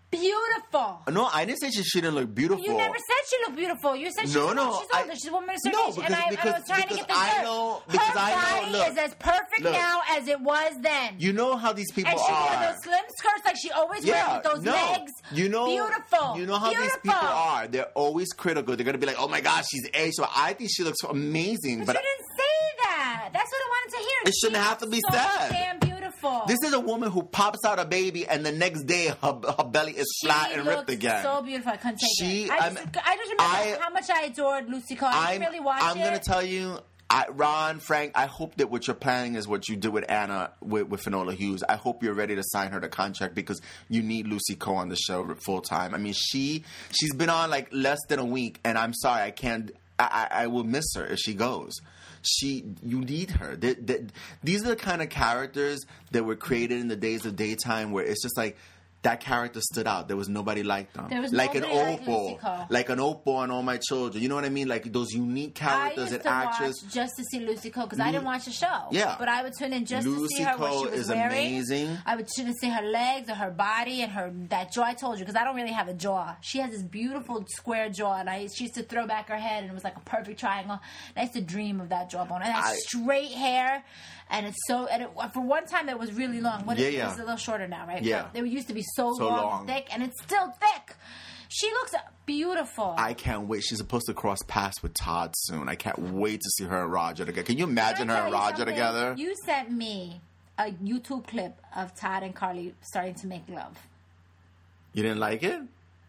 beautiful. No, I didn't say she didn't look beautiful. You never said she looked beautiful. You said she's older. She's a woman of a certain age. And I was trying to get the dirt. Her body is as perfect now as it was then. You know how these people are. And she wore those slim skirts like she always wears with those legs. Beautiful. You know how these people are. They're always critical. They're going to be like, oh my gosh, she's aged. So I think she looks amazing. But you didn't say that. That's what I wanted to hear. It shouldn't have to be said. Damn beautiful. This is a woman who pops out a baby and the next day her belly is flat and ripped again. So beautiful. I couldn't take it. I just remember how much I adored Lucy Coe. I didn't really watch it. I'm going to tell you, Ron, Frank, I hope that what you're planning is what you did with Anna, with Finola Hughes. I hope you're ready to sign her to contract because you need Lucy Coe on the show full time. I mean, she's been on like less than a week, and I'm sorry, I can't. I will miss her if she goes. You need her. These are the kind of characters that were created in the days of daytime where it's just like that character stood out. There was nobody like them. There was like an Opal, like an Opal on All My Children. You know what I mean? Like those unique characters and actors. I used to watch just to see Lucy Coe because I didn't watch the show. Yeah, but I would tune in just to see her what she was wearing. Amazing. I would tune in to see her legs or her body and that jaw. I told you because I don't really have a jaw. She has this beautiful square jaw, and she used to throw back her head, and it was like a perfect triangle. And I used to dream of that jawbone and that straight hair. And it's so. And for one time, it was really long. It's a little shorter now, right? Yeah. It used to be so long and thick, and it's still thick. She looks beautiful. I can't wait. She's supposed to cross paths with Todd soon. I can't wait to see her and Roger together. Can you imagine her and Roger together? You sent me a YouTube clip of Todd and Carly starting to make love. You didn't like it?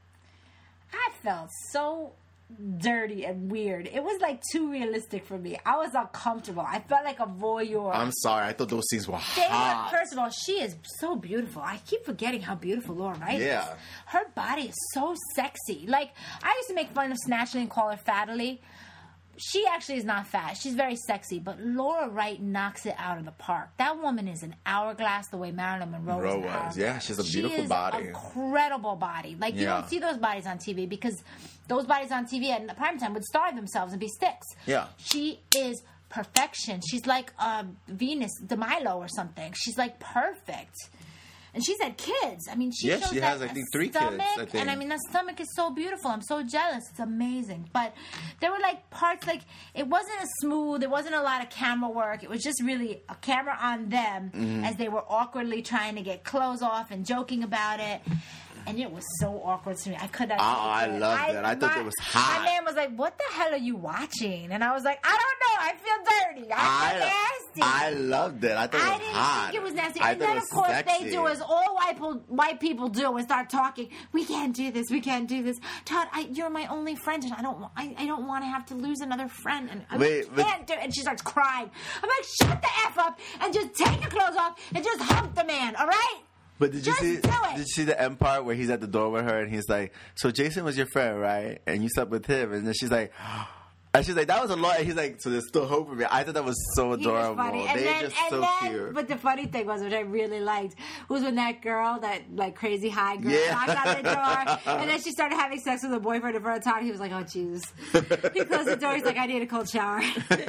I felt so dirty and weird. It was like too realistic for me. I was uncomfortable. I felt like a voyeur. I'm sorry. I thought those scenes were hot. First of all, she is so beautiful. I keep forgetting how beautiful Laura Wright is. Her body is so sexy. Like, I used to make fun of Snatch and call her fattily. She actually is not fat. She's very sexy, but Laura Wright knocks it out of the park. That woman is an hourglass the way Marilyn Monroe was. Yeah, she's a beautiful body. Incredible body. Like, you don't see those bodies on TV because those bodies on TV at primetime would starve themselves and be sticks. Yeah. She is perfection. She's like Venus de Milo or something. She's like perfect. And she's had kids. I mean, she has, I think, 3 kids. And I mean, that stomach is so beautiful. I'm so jealous. It's amazing. But there were like parts, like, it wasn't as smooth. There wasn't a lot of camera work. It was just really a camera on them as they were awkwardly trying to get clothes off and joking about it. And it was so awkward to me. I could not. I loved it. I thought it was hot. My man was like, "What the hell are you watching?" And I was like, "I don't know. I feel dirty. I feel nasty." I loved it. I thought it was hot. I didn't think it was nasty. And then, of course, they do as all white people do and start talking. We can't do this. We can't do this. Todd, you're my only friend, and I don't want to have to lose another friend. And I can't do it. And she starts crying. I'm like, shut the F up and just take your clothes off and just hump the man. All right. But did you see the end part where he's at the door with her and he's like, so Jason was your friend, right? And you slept with him. And then she's like, that was a lot. And he's like, so there's still hope for me. I thought that was so adorable. They're just so cute. But the funny thing was, which I really liked, was when that girl, that like crazy high girl, knocked on the door. And then she started having sex with her boyfriend in front of Todd. He was like, oh, Jesus. He closed the door. He's like, I need a cold shower.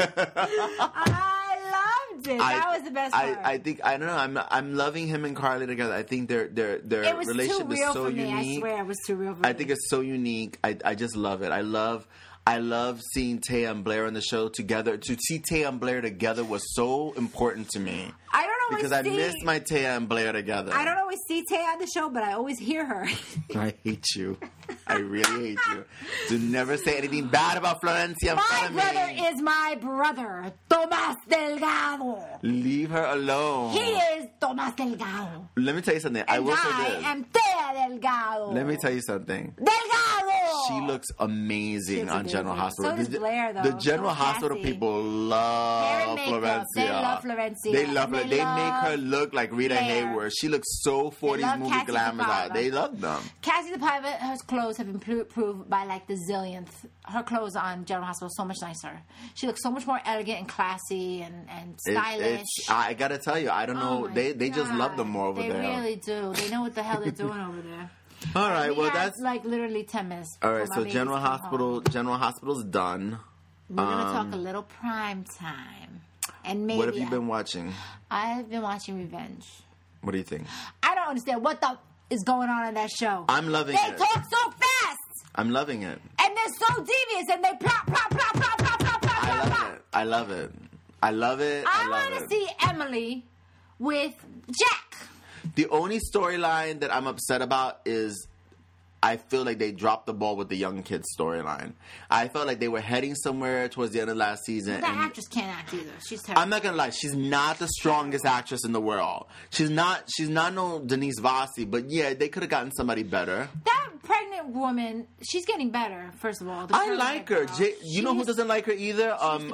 That was the best part. I think I don't know. I'm loving him and Carly together. I think their relationship is so unique. I swear it was too real for me. I think it's so unique. I just love it. I love seeing Taya and Blair on the show together. To see Taya and Blair together was so important to me. I don't always because I miss my Taya and Blair together. I don't always see Taya on the show, but I always hear her. I hate you. I really hate you. Do never say anything bad about Florencia. My brother is my brother, Tomas Delgado. Leave her alone. He is Tomas Delgado. Let me tell you something. And I am Taya Delgado. Let me tell you something. Delgado. She looks amazing on General Hospital. So does Blair, though. The General Hospital people love Florencia. They love Florencia. They love her. They make her look like Rita Hayworth. She looks so 40s movie glamour. They love them. Cassie the Pilot, her clothes have improved by like the zillionth. Her clothes on General Hospital are so much nicer. She looks so much more elegant and classy and stylish. I gotta tell you, I don't know. They just love them more over there. They really do. They know what the hell they're doing over there. All right, well that's like literally 10 minutes. All right, so General Hospital's done. We're gonna talk a little prime time, and maybe. What have you been watching? I've been watching Revenge. What do you think? I don't understand what the is going on in that show. I'm loving they it. They talk so fast. I'm loving it. And they're so devious, and they plop, plop, plop, plop, plop, plop, plop, plop. I love it. I love it. I want to see Emily with Jack. The only storyline that I'm upset about is I feel like they dropped the ball with the young kids storyline. I felt like they were heading somewhere towards the end of last season. But that actress can't act either. She's terrible. I'm not gonna lie, she's not the strongest actress in the world. She's not no Denise Vossi, but yeah, they could have gotten somebody better. That pregnant woman, she's getting better, first of all. I like her. You know who doesn't like her either?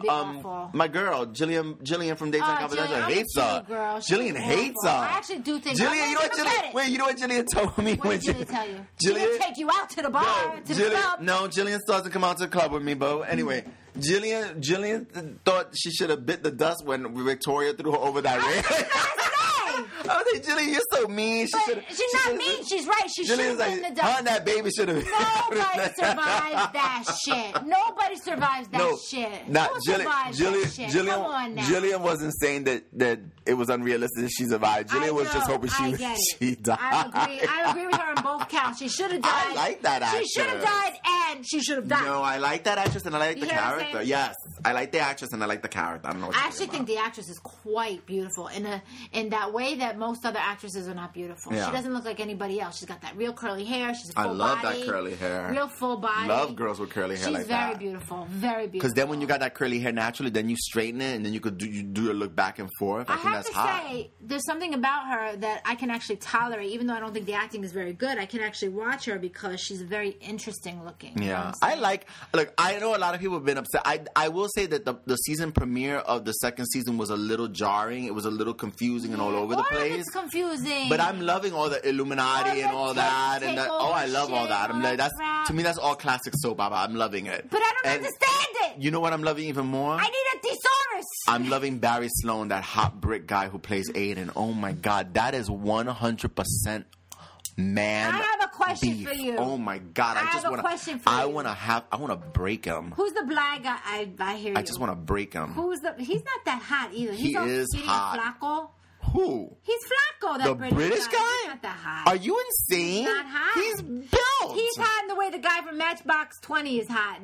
My girl, Jillian from Daytime Confidential hates her. Jillian hates her. I actually do think Jillian, you know what Jillian told me? What did Jillian tell you? Jillian take you out to the bar, to the club. No, Jillian still hasn't come out to the club with me, Bo. Anyway, Jillian thought she should have bit the dust when Victoria threw her over that rail. I was like, Jillian, you're so mean. She's not mean. She's right. She should have been the dust. Her and that baby should have. Nobody survives that shit. Nobody survives that shit. Not Who survives that shit? Come on now. Jillian wasn't saying that it was unrealistic that she survived. Jillian was just hoping she died. I agree with her on both counts. She should have died. I like that actress. She should have died, and she should have died. No, I like that actress, and I like the character. Yes, I like the actress, and I like the character. I don't know. I actually think the actress is quite beautiful in that way that most other actresses are not beautiful. Yeah. She doesn't look like anybody else. She's got that real curly hair. She's full body. I love that curly hair. Real full body. Love girls with curly hair like that. She's very beautiful. Very beautiful. Because then when you got that curly hair naturally, then you straighten it, and then you could do your look back and forth. I think that's hot. I have to say, there's something about her that I can actually tolerate, even though I don't think the acting is very good. I can actually watch her because she's very interesting looking. Yeah, I know a lot of people have been upset. I will say that the season premiere of the second season was a little jarring. It was a little confusing and all over the place. It's confusing. But I'm loving all the Illuminati and all that, and I love all that. I'm like, to me, that's all classic soap opera. I'm loving it. But I don't understand it. You know what I'm loving even more? I need a thesaurus. I'm loving Barry Sloan, that hot brick guy who plays Aiden. Oh my God, that is 100% man. I have a question beef. For you. Oh my God, I want to break him. Who's the black guy? I hear you. I just want to break him. He's not that hot either. He is hot. Flacco. Who? He's Flacco, that the British guy. He's not that hot. Are you insane? He's not hot. He's built. He's hot in the way the guy from Matchbox 20 is hot.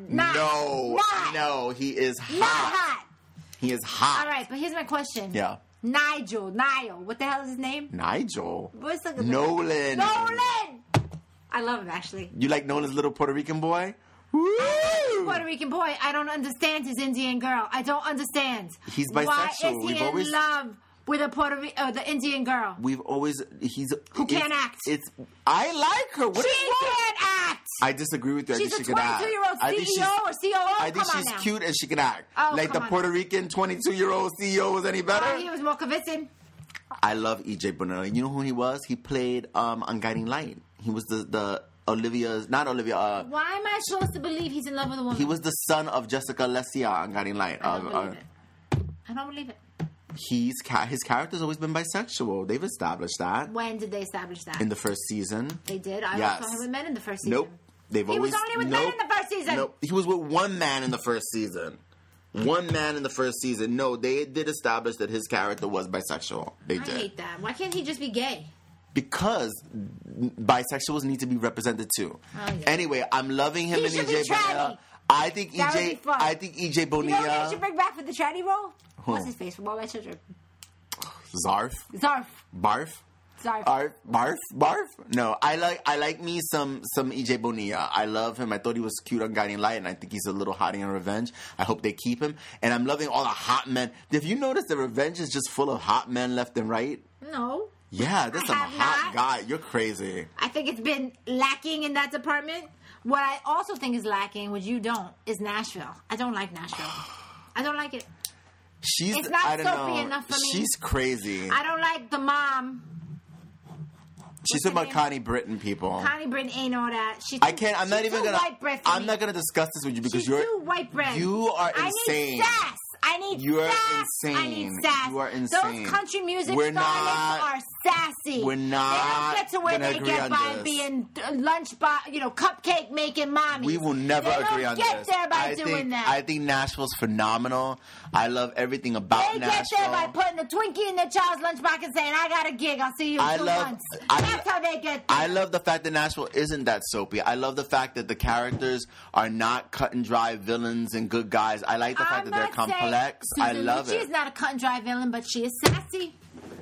No, he is hot. Not hot. He is hot. All right, but here's my question. Yeah. Niall. What the hell is his name? Nigel. What's the Nolan. I love him, actually. You like Nolan's little Puerto Rican boy? Woo! Puerto Rican boy. I don't understand his Indian girl. I don't understand. He's bisexual. Why is he in love with a the Indian girl? Who can't act. I like her. She can't act. I disagree with you. She's a 22-year-old CEO or COO. I think she's cute and she can act. Like the Puerto Rican 22-year-old CEO was any better? He was more convincing. I love E.J. Bonella. You know who he was? He played on Guiding Light. He was the Olivia's, not Olivia. Why am I supposed to believe he's in love with a woman? He was the son of Jessica Alessia on Guiding Light. I don't believe it. His character's always been bisexual. They've established that. When did they establish that? In the first season. They did? I saw him with men in the first season. Nope. He was only with men in the first season. Nope. He was with one man in the first season. One man in the first season. No, they did establish that his character was bisexual. They did. I hate that. Why can't he just be gay? Because bisexuals need to be represented too. Oh, yeah. Anyway, I'm loving him and EJ Bonilla. I think EJ Bonilla. You know what they should bring back for the tranny role? What's his face from All My Children? Zarf. Barf. Zarf. Barf. No, I like me some EJ Bonilla. I love him. I thought he was cute on Guiding Light, and I think he's a little hottie in Revenge. I hope they keep him. And I'm loving all the hot men. Have you noticed that Revenge is just full of hot men left and right? No. Yeah, there's some hot guy. You're crazy. I think it's been lacking in that department. What I also think is lacking, which you don't, is Nashville. I don't like Nashville. I don't like it. It's not soapy enough for me. She's crazy. I don't like the mom. She's talking about Connie Britton, people. Connie Britton ain't all that. I'm not gonna discuss this with you because you're too white bread. You are insane. I need sass. I need You are sass. insane. I need sass. You are insane. Those country music We're starlets are sassy. We're not They don't get to where gonna they agree get on by this. being cupcake making mommies. We will never agree on They don't get this. there by doing that. I think Nashville's phenomenal. I love everything about They Nashville. get there by putting a Twinkie in their child's lunchbox and saying, I got a gig, I'll see you in 2 months. That's how they get there. I love the fact that Nashville isn't that soapy. I love the fact that the characters are not cut and dry villains and good guys. I like the fact that they're complex. I love She's it. not a cut and dry villain, but she is sassy.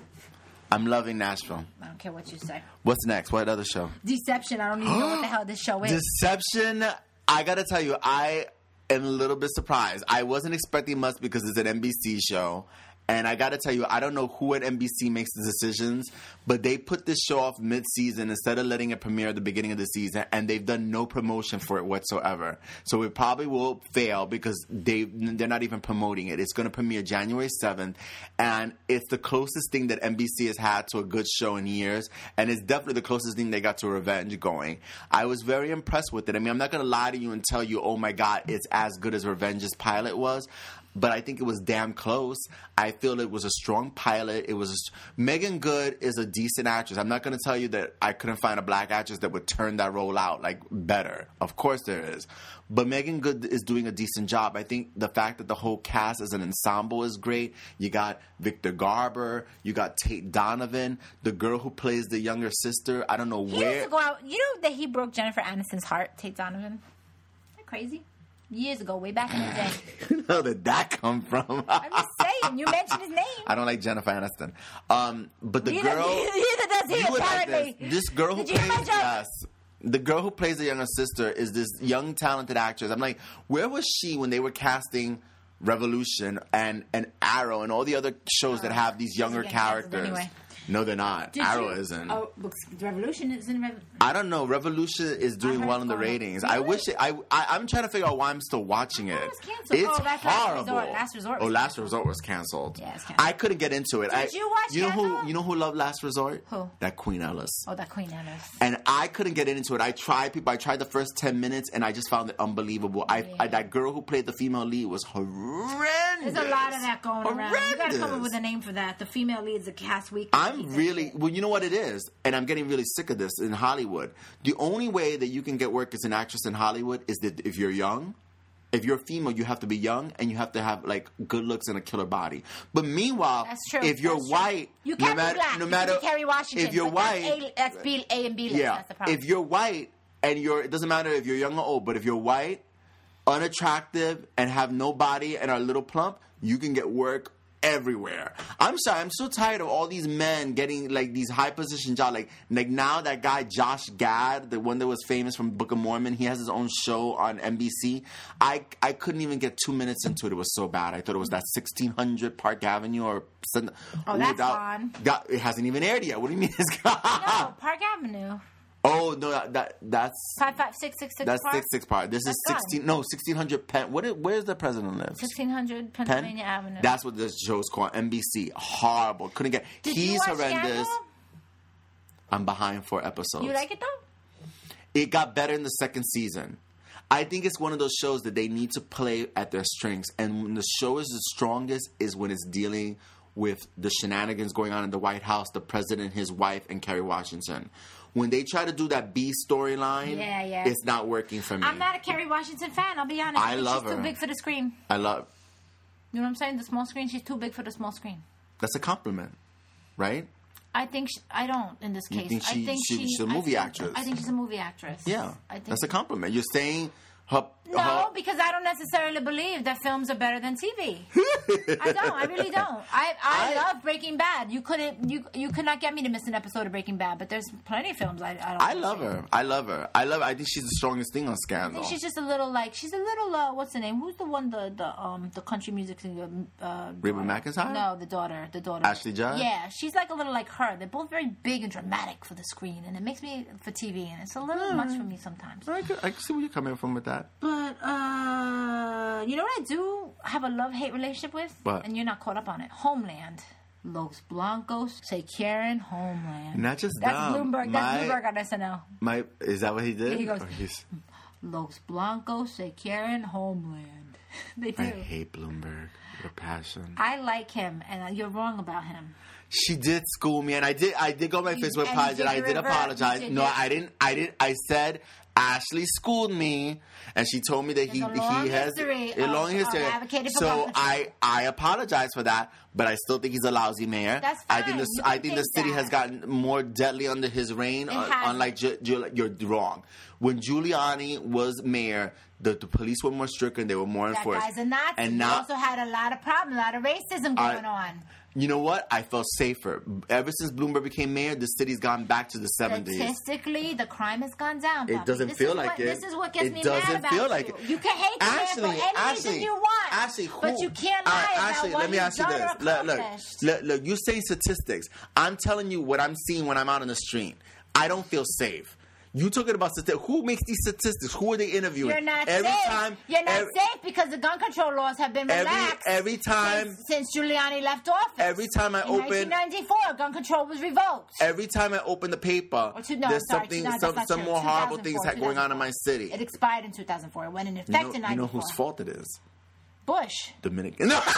I'm loving Nashville. I don't care what you say. What's next? What other show? Deception. I don't even know what the hell this show is. Deception. I gotta tell you, I am a little bit surprised. I wasn't expecting much because it's an NBC show. And I got to tell you, I don't know who at NBC makes the decisions, but they put this show off mid-season instead of letting it premiere at the beginning of the season, and they've done no promotion for it whatsoever. So it probably will fail because they're not even promoting it. It's going to premiere January 7th, and it's the closest thing that NBC has had to a good show in years, and it's definitely the closest thing they got to Revenge going. I was very impressed with it. I mean, I'm not going to lie to you and tell you, oh my God, it's as good as Revenge's pilot was. But I think it was damn close. I feel it was a strong pilot. Megan Good is a decent actress. I'm not going to tell you that I couldn't find a black actress that would turn that role out like better. Of course there is. But Megan Good is doing a decent job. I think the fact that the whole cast as an ensemble is great. You got Victor Garber. You got Tate Donovan. The girl who plays the younger sister. I don't know He where. used to go out. You know that he broke Jennifer Aniston's heart, Tate Donovan? Isn't that crazy? Years ago, way back in the day. Where did that come from? I'm just saying. You mentioned his name. I don't like Jennifer Aniston. But the Neither girl... does he, You would like apparently. this girl who Did you hear my plays... joke? Yes. The girl who plays the younger sister is this young, talented actress. I'm like, where was she when they were casting Revolution and Arrow and all the other shows that have these younger getting canceled characters? anyway. No, they're not. Did Arrow you- isn't. Oh, Revolution isn't. I don't know. Revolution is doing heard well in the it's going ratings. up. I wish it. I'm trying to figure out why I'm still watching it. it was canceled. It's Oh, that's Last horrible. Resort. Last Resort was Last Resort was canceled. Yeah, it's canceled. I couldn't get into it. Did you watch You know Scandal? who? You know who loved Last Resort? Who? That Queen Ellis. Oh, that Queen Ellis. And I couldn't get into it. I tried the first 10 minutes, and I just found it unbelievable. That girl who played the female lead was horrendous. There's a lot of that going around. You got to come up Horrendous. with a name for that. The female lead's a cast week. I'm really, well, you know what it is? And I'm getting really sick of this in Hollywood. The only way that you can get work as an actress in Hollywood is that if you're young. If you're female, you have to be young and you have to have like good looks and a killer body. But meanwhile, That's true. if you're That's true. white, You can't be black. no You matter can be Kerry Washington. if you're but white, that's A and B list. yeah. That's the problem. If you're white and it doesn't matter if you're young or old, but if you're white, unattractive, and have no body and are a little plump, you can get work everywhere. I'm sorry, I'm so tired of all these men getting like these high position jobs. Like now that guy Josh Gad, the one that was famous from Book of Mormon, he has his own show on NBC. I couldn't even get 2 minutes into it. It was so bad. I thought it was that 1600 Park Avenue or something. Oh, that's fun. It hasn't even aired yet. What do you mean it's gone? No, Park Avenue. Oh no, that's 55666 that's Park. 66 Park. This is That's 1600 Penn. Where's the president live? 1600 Pennsylvania Avenue. That's what this show's called. NBC. Horrible. Couldn't get. Did He's you watch horrendous. Scandal? I'm behind 4 episodes. You like it though? It got better in the second season. I think it's one of those shows that they need to play at their strengths. And when the show is the strongest is when it's dealing with the shenanigans going on in the White House, the president, his wife, and Kerry Washington. When they try to do that B storyline, Yeah. it's not working for me. I'm not a Kerry Washington fan. I'll be honest. I love She's her. too big for the screen. I love. You know what I'm saying? The small screen. She's too big for the small screen. That's a compliment, right? I think I don't in this case. think I think she's a movie actress? I think she's a movie actress. Yeah, I think that's a compliment. You're saying her. No, because I don't necessarily believe that films are better than TV. I don't. I really don't. I love Breaking Bad. You could not get me to miss an episode of Breaking Bad, but there's plenty of films I don't. I love her. I love her. I think she's the strongest thing on I Scandal. think she's just a little what's her name? Who's the one the country music singer? Reba McEntire? No, the daughter. Ashley Judd? Yeah, she's like a little like her. They're both very big and dramatic for the screen, and it makes me for TV, and it's a little much for me sometimes. I can see where you're coming from with that. But you know what I do have a love-hate relationship with? What? And you're not caught up on it. Homeland. Los Blancos se quieren Homeland. Not just That's them. Bloomberg. That's Bloomberg on SNL. Is that what he did? He goes, Or he's- Los Blancos se quieren Homeland. They do. I hate Bloomberg with a passion. I like him, and you're wrong about him. She did school me, and I did go on my Facebook page, and I did apologize. No, I didn't. I said Ashley schooled me, and she told me that he has a long history. So I apologize for that, but I still think he's a lousy mayor. That's fine. I think the city has gotten more deadly under his reign. Unlike you're wrong. When Giuliani was mayor, the police were more strict and they were more enforced. That guy's a Nazi. And now, he also had a lot of problems, a lot of racism going on. You know what? I felt safer. Ever since Bloomberg became mayor, the city's gone back to the 70s. Statistically, the crime has gone down, Bobby. It doesn't feel like it. This is what gets me mad about It doesn't feel like it. You can hate the man for any reason you want. But you can't lie about what he's done or accomplished. Look, you're saying statistics. I'm telling you what I'm seeing when I'm out on the street. I don't feel safe. You talking about statistics. Who makes these statistics? Who are they interviewing? You're not safe. You're not safe because the gun control laws have been relaxed every time since Giuliani left office. Every time I open 1994, gun control was revoked. There's some more horrible things going on in my city. It expired in 2004. It went in effect in 1994. You know whose fault it is? Bush. Dominican. No.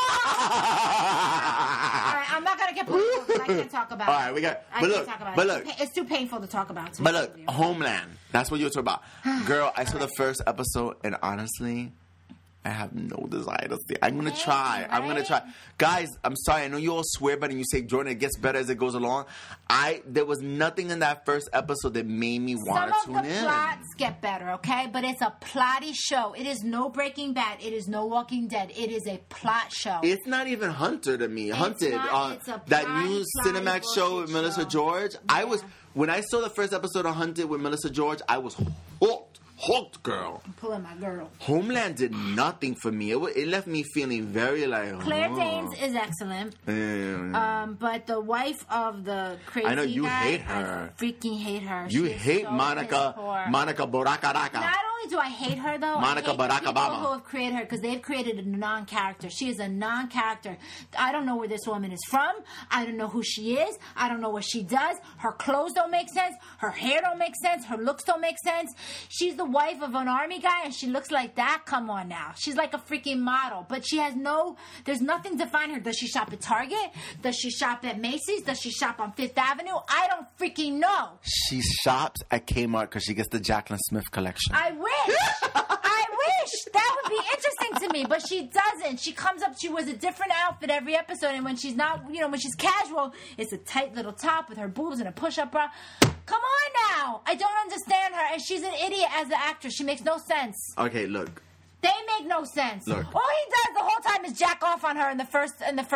All right, I'm not gonna get political because I can't talk about it. All right, we got. But look, it's too painful to talk about. But look, Homeland. That's what you're talking about, girl. I saw the first episode, and honestly, I have no desire to see. I'm gonna try. Guys, I'm sorry. I know you all swear by it and you say, Jordan, it gets better as it goes along. There was nothing in that first episode that made me want to tune in. Some of the plots get better, okay? But it's a plotty show. It is no Breaking Bad. It is no Walking Dead. It is a plot show. It's not even Hunter to me. Hunted. That new Cinemax show with Melissa George. Yeah. When I saw the first episode of Hunted with Melissa George, I was hooked, girl. I'm pulling my girl. Homeland did nothing for me. It left me feeling very like... Claire Danes is excellent. But the wife of the crazy guy... I know you hate her. I freaking hate her. You hate Monica Borakaraka. Not only do I hate her, though, Monica I hate Barack the people Obama. who have created her because they've created a non-character. She is a non-character. I don't know where this woman is from. I don't know who she is. I don't know what she does. Her clothes don't make sense. Her hair don't make sense. Her looks don't make sense. She's the wife of an army guy and she looks like that? Come on now. She's like a freaking model. But she has there's nothing to find her. Does she shop at Target? Does she shop at Macy's? Does she shop on Fifth Avenue? I don't freaking know. She shops at Kmart because she gets the Jaclyn Smith collection. I wish. I wish. That would be interesting to me. But she doesn't. She comes up, she wears a different outfit every episode. And when she's not, when she's casual, it's a tight little top with her boobs and a push-up bra. Come on now. I don't understand her. And she's an idiot as an actress. She makes no sense. Okay, look. They make no sense. Look. All he does the whole time is jack off on her in the first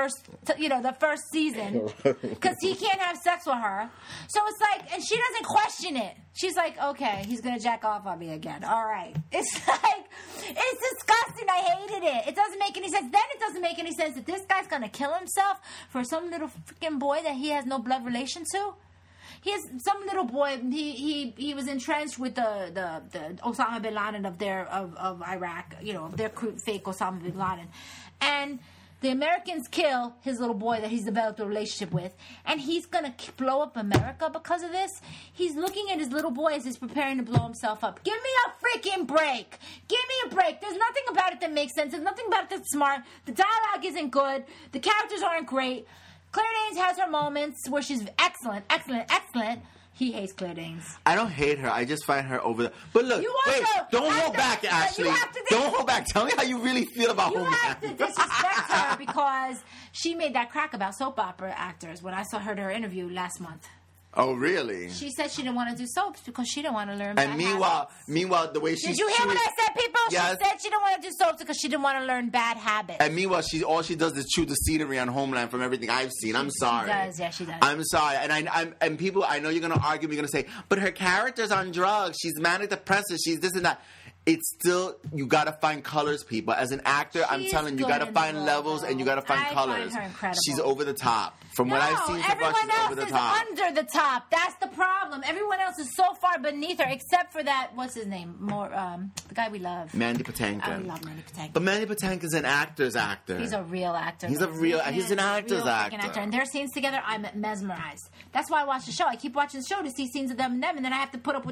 season because he can't have sex with her. So it's like, and she doesn't question it. She's like, okay, he's gonna jack off on me again. All right. It's like, it's disgusting. I hated it. It doesn't make any sense. Then it doesn't make any sense that this guy's gonna kill himself for some little freaking boy that he has no blood relation to. He has some little boy. He was entrenched with the Osama bin Laden of Iraq. Of their fake Osama bin Laden, and the Americans kill his little boy that he's developed a relationship with, and he's gonna blow up America because of this. He's looking at his little boy as he's preparing to blow himself up. Give me a freaking break. Give me a break. There's nothing about it that makes sense. There's nothing about it that's smart. The dialogue isn't good. The characters aren't great. Claire Danes has her moments where she's excellent. He hates Claire Danes. I don't hate her. I just find her over the... But look, don't hold back, Ashley. Don't hold back. Tell me how you really feel about Homeland. You have to disrespect her because she made that crack about soap opera actors when I saw her interview last month. Oh, really? She said she didn't want to do soaps because she didn't want to learn bad habits. Meanwhile, the way she... Did you hear what I said, people? Yes. She said she didn't want to do soaps because she didn't want to learn bad habits. And meanwhile, all she does is chew the scenery on Homeland from everything I've seen. I'm sorry. She does, yeah, she does. I'm sorry. And people, I know you're going to argue, you're going to say, but her character's on drugs. She's manic depressive. She's this and that. It's still, you gotta find colors, people. As an actor, I'm telling you, gotta find levels and you gotta find colors. Find her incredible. She's over the top. From what I've seen so far, she's over the top. Everyone else is under the top. That's the problem. Everyone else is so far beneath her, except for that, what's his name? The guy we love. Mandy Patinkin. I love Mandy Patinkin. But Mandy Patinkin's an actor's actor. He's a real actor. He's an actor's actor. And their scenes together, I'm mesmerized. That's why I watch the show. I keep watching the show to see scenes of them and them, and then I have to put up with that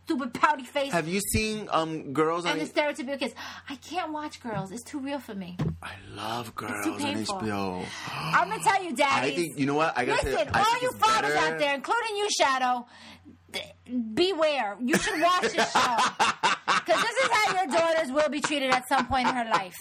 stupid pouty face. Have you seen Girls on and the stereotypical kids. I can't watch Girls. It's too real for me. I love Girls It's too on painful. HBO. I'm gonna tell you, Daddy. I think, you know what? I gotta Listen, say, I all think you it's fathers better. out there, including you, Shadow, beware. You should watch this show. Because this is how your daughters will be treated at some point in her life.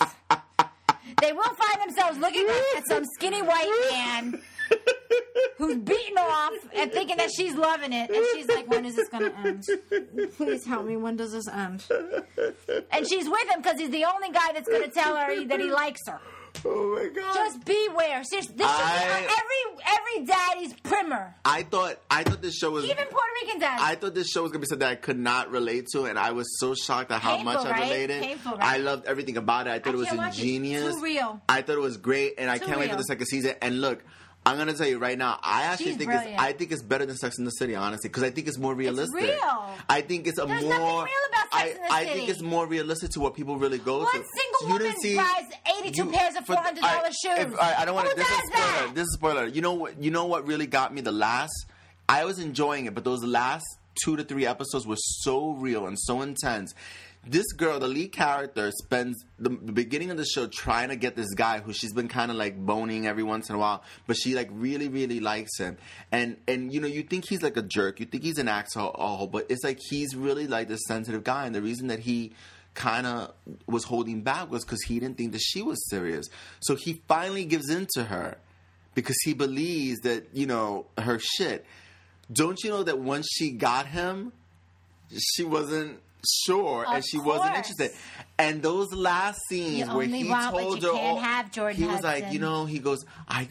They will find themselves looking at some skinny white man who's beating off and thinking that she's loving it. And she's like, when is this going to end? Please help me. When does this end? And she's with him because he's the only guy that's going to tell her that he likes her. Oh my God. Just beware. Seriously, this should be every daddy's primer. I thought this show was... Even Puerto Rican dads. I thought this show was going to be something I could not relate to, and I was so shocked at how Painful, much I right? related. Painful, right? I loved everything about it. I thought it was can't watch it. ingenious. Too real. I thought it was great, and I Too can't wait for real. the second season. And look, I'm going to tell you right now, I actually She's think brilliant. I think it's better than Sex and the City, honestly, because I think it's more realistic. real. I think it's a There's more... nothing real about Sex and the I City. think it's more realistic to what people really go One through. single woman buys 82 pairs of $400 shoes. I don't want Who to... This is does that? spoiler. This is spoiler. You know what really got me the last... I was enjoying it, but those last 2 to 3 episodes were so real and so intense. This girl, the lead character, spends the beginning of the show trying to get this guy who she's been kind of like boning every once in a while, but she like really, really likes him. And you know, you think he's like a jerk, you think he's an asshole, but it's like he's really like this sensitive guy. And the reason that he kind of was holding back was because he didn't think that she was serious. So he finally gives in to her because he believes that, you know, her shit. Don't you know that once she got him, she wasn't sure and she wasn't interested. And those last scenes where he told her, Jordan he was like, Hudson. you know, he goes,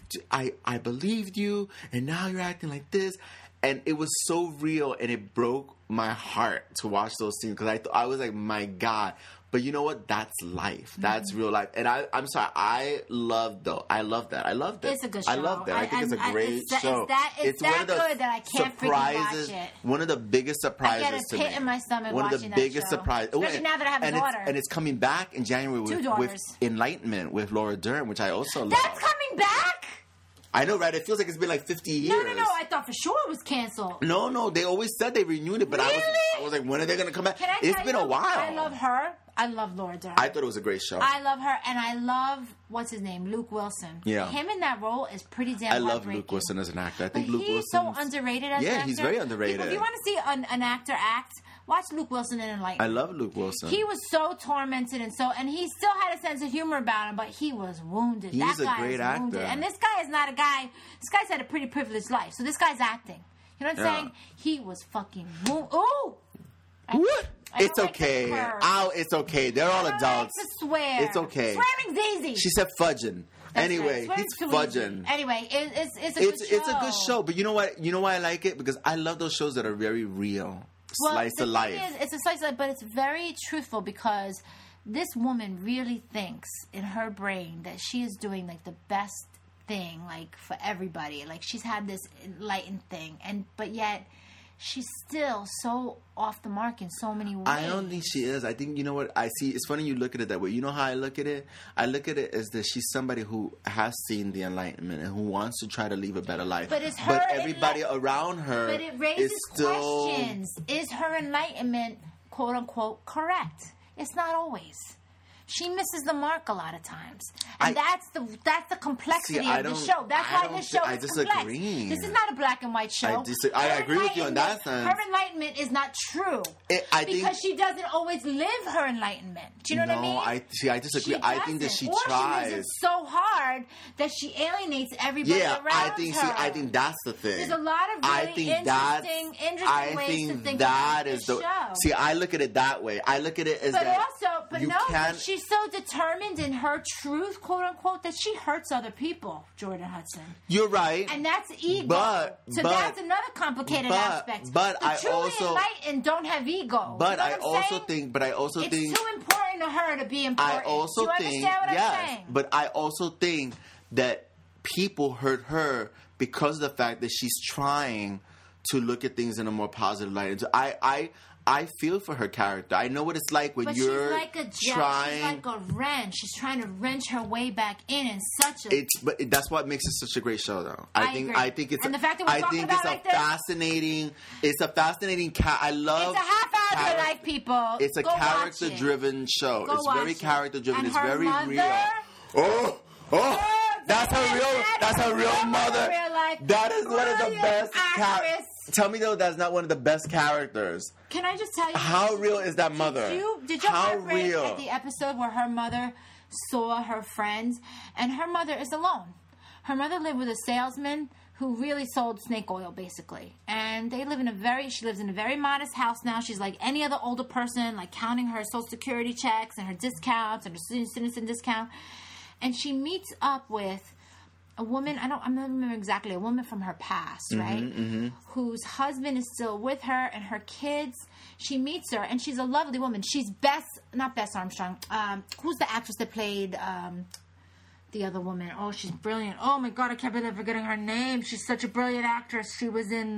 I believed you, and now you're acting like this. And it was so real, and it broke my heart to watch those scenes because I was like, my God. But you know what? That's life. That's real life. And I'm sorry. I loved that. I loved it. It's a good show. I loved it. I think it's a great show. It's that good that I can't freaking watch it. One of the biggest surprises I get a pit in my stomach one watching of the that biggest show. surprises. Especially now that I have a daughter. And it's coming back in January with Enlightenment with Laura Dern, which I also love. That's coming back? I know, right? It feels like it's been like 50 years. No. I thought for sure it was canceled. No. They always said they renewed it, but really? I was like, when are they going to come back? Can I It's tell been you, a while. I love her. I love Laura Dern. I thought it was a great show. I love her, and I love, what's his name, Luke Wilson. Yeah. Him in that role is pretty damn I love heartbreaking. Luke Wilson as an actor. I But think Luke Wilson. he's so underrated as an actor. Yeah, he's very underrated. If you want to see an actor act, watch Luke Wilson in Enlightenment. I love Luke Wilson. He was so tormented and he still had a sense of humor about him, but he was wounded. He's that guy a great is actor. wounded. And this guy is not a guy. This guy's had a pretty privileged life, so this guy's acting. You know what I'm saying? He was fucking wounded. Ooh. What? It's like okay. to curse. It's okay. They're all I don't adults. like to swear. It's okay. Swearing's easy. She said fudging. That's Anyway, right. he's Swearing's too fudging. easy. Anyway, it's a good show. It's a good show, but you know what? You know why I like it? Because I love those shows that are very real. Slice the of life. thing is, it's a slice of life, but it's very truthful because this woman really thinks in her brain that she is doing like the best thing, like for everybody. Like she's had this enlightened thing, but yet she's still so off the mark in so many ways. I don't think she is. I think, you know what? I see. It's funny you look at it that way. You know how I look at it? I look at it as that she's somebody who has seen the Enlightenment and who wants to try to live a better life. But it's her everybody around her But it raises is still... questions. Is her enlightenment, quote unquote, correct? It's not always. She misses the mark a lot of times, and that's the complexity of the show. That's why this show is complex. Disagree. This is not a black and white show. I agree with you on that sense. Her enlightenment is not true because she doesn't always live her enlightenment. Do you know what I mean? I disagree. I think that she tries. She lives it so hard that she alienates everybody around her. I think that's the thing. There's a lot of really interesting ways to think about this show. See, I look at it that way. I look at it as but she's so determined in her truth, quote unquote, that she hurts other people, Jordan Hudson. You're right. And that's ego. That's another complicated aspect. But the truly enlightened don't have ego. But you know I also think it's too important to her to be important. I also think, saying? But I also think that people hurt her because of the fact that she's trying to look at things in a more positive light. And I feel for her character. I know what it's like when you're she's like a wrench. She's trying to wrench her way back in such a... But that's what makes it such a great show, though. I think it's... And the fact that we're talking about it's a fascinating... I love... It's a half-hour mother-like people. It's a Go watch it. character-driven show. Go It's watch very it. character-driven. And It's her very mother- real. That's her real mother. That is one of the best characters. Tell me though, that's not one of the best characters. Can I just tell you? How real is that mother? Did your How heart break real? at the episode where her mother saw her friends, and her mother is alone. Her mother lived with a salesman who really sold snake oil, basically. And they live she lives in a very modest house now. She's like any other older person, like counting her Social Security checks and her discounts and her senior citizen discount. And she meets up with a woman, I don't remember exactly, a woman from her past, right? Whose husband is still with her and her kids. She meets her, and she's a lovely woman. She's not Bess Armstrong. Who's the actress that played the other woman? Oh, she's brilliant. Oh my God, I can't believe I'm forgetting her name. She's such a brilliant actress. She was in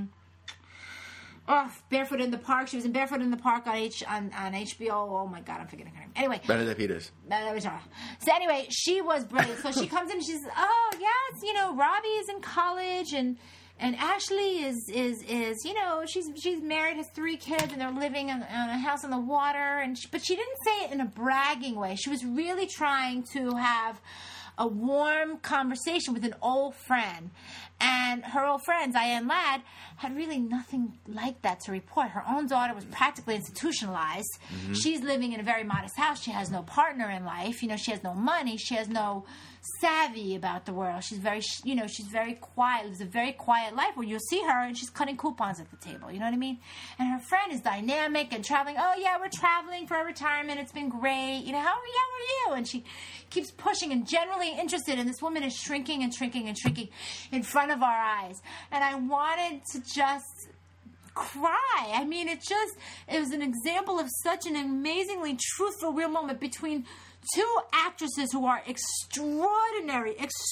Barefoot in the Park. She was in Barefoot in the Park on HBO. Oh my God, I'm forgetting her name. Anyway. Benedict Peters. So anyway, she was brilliant. So she comes in and she's, oh yes, Robbie is in college and Ashley is she's married, has 3 kids, and they're living in a house on the water. But she didn't say it in a bragging way. She was really trying to have a warm conversation with an old friend. And her old friend, Diane Ladd, had really nothing like that to report. Her own daughter was practically institutionalized. She's living in a very modest house. She has no partner in life. She has no money. She has no savvy about the world. She's very, she's very quiet. Lives a very quiet life where you'll see her and she's cutting coupons at the table. You know what I mean? And her friend is dynamic and traveling. Oh yeah, we're traveling for our retirement. It's been great. How are you? And she keeps pushing and generally interested. And this woman is shrinking and shrinking and shrinking in front of our eyes. And I wanted to just cry. I mean, it was an example of such an amazingly truthful, real moment between 2 actresses who are extraordinary.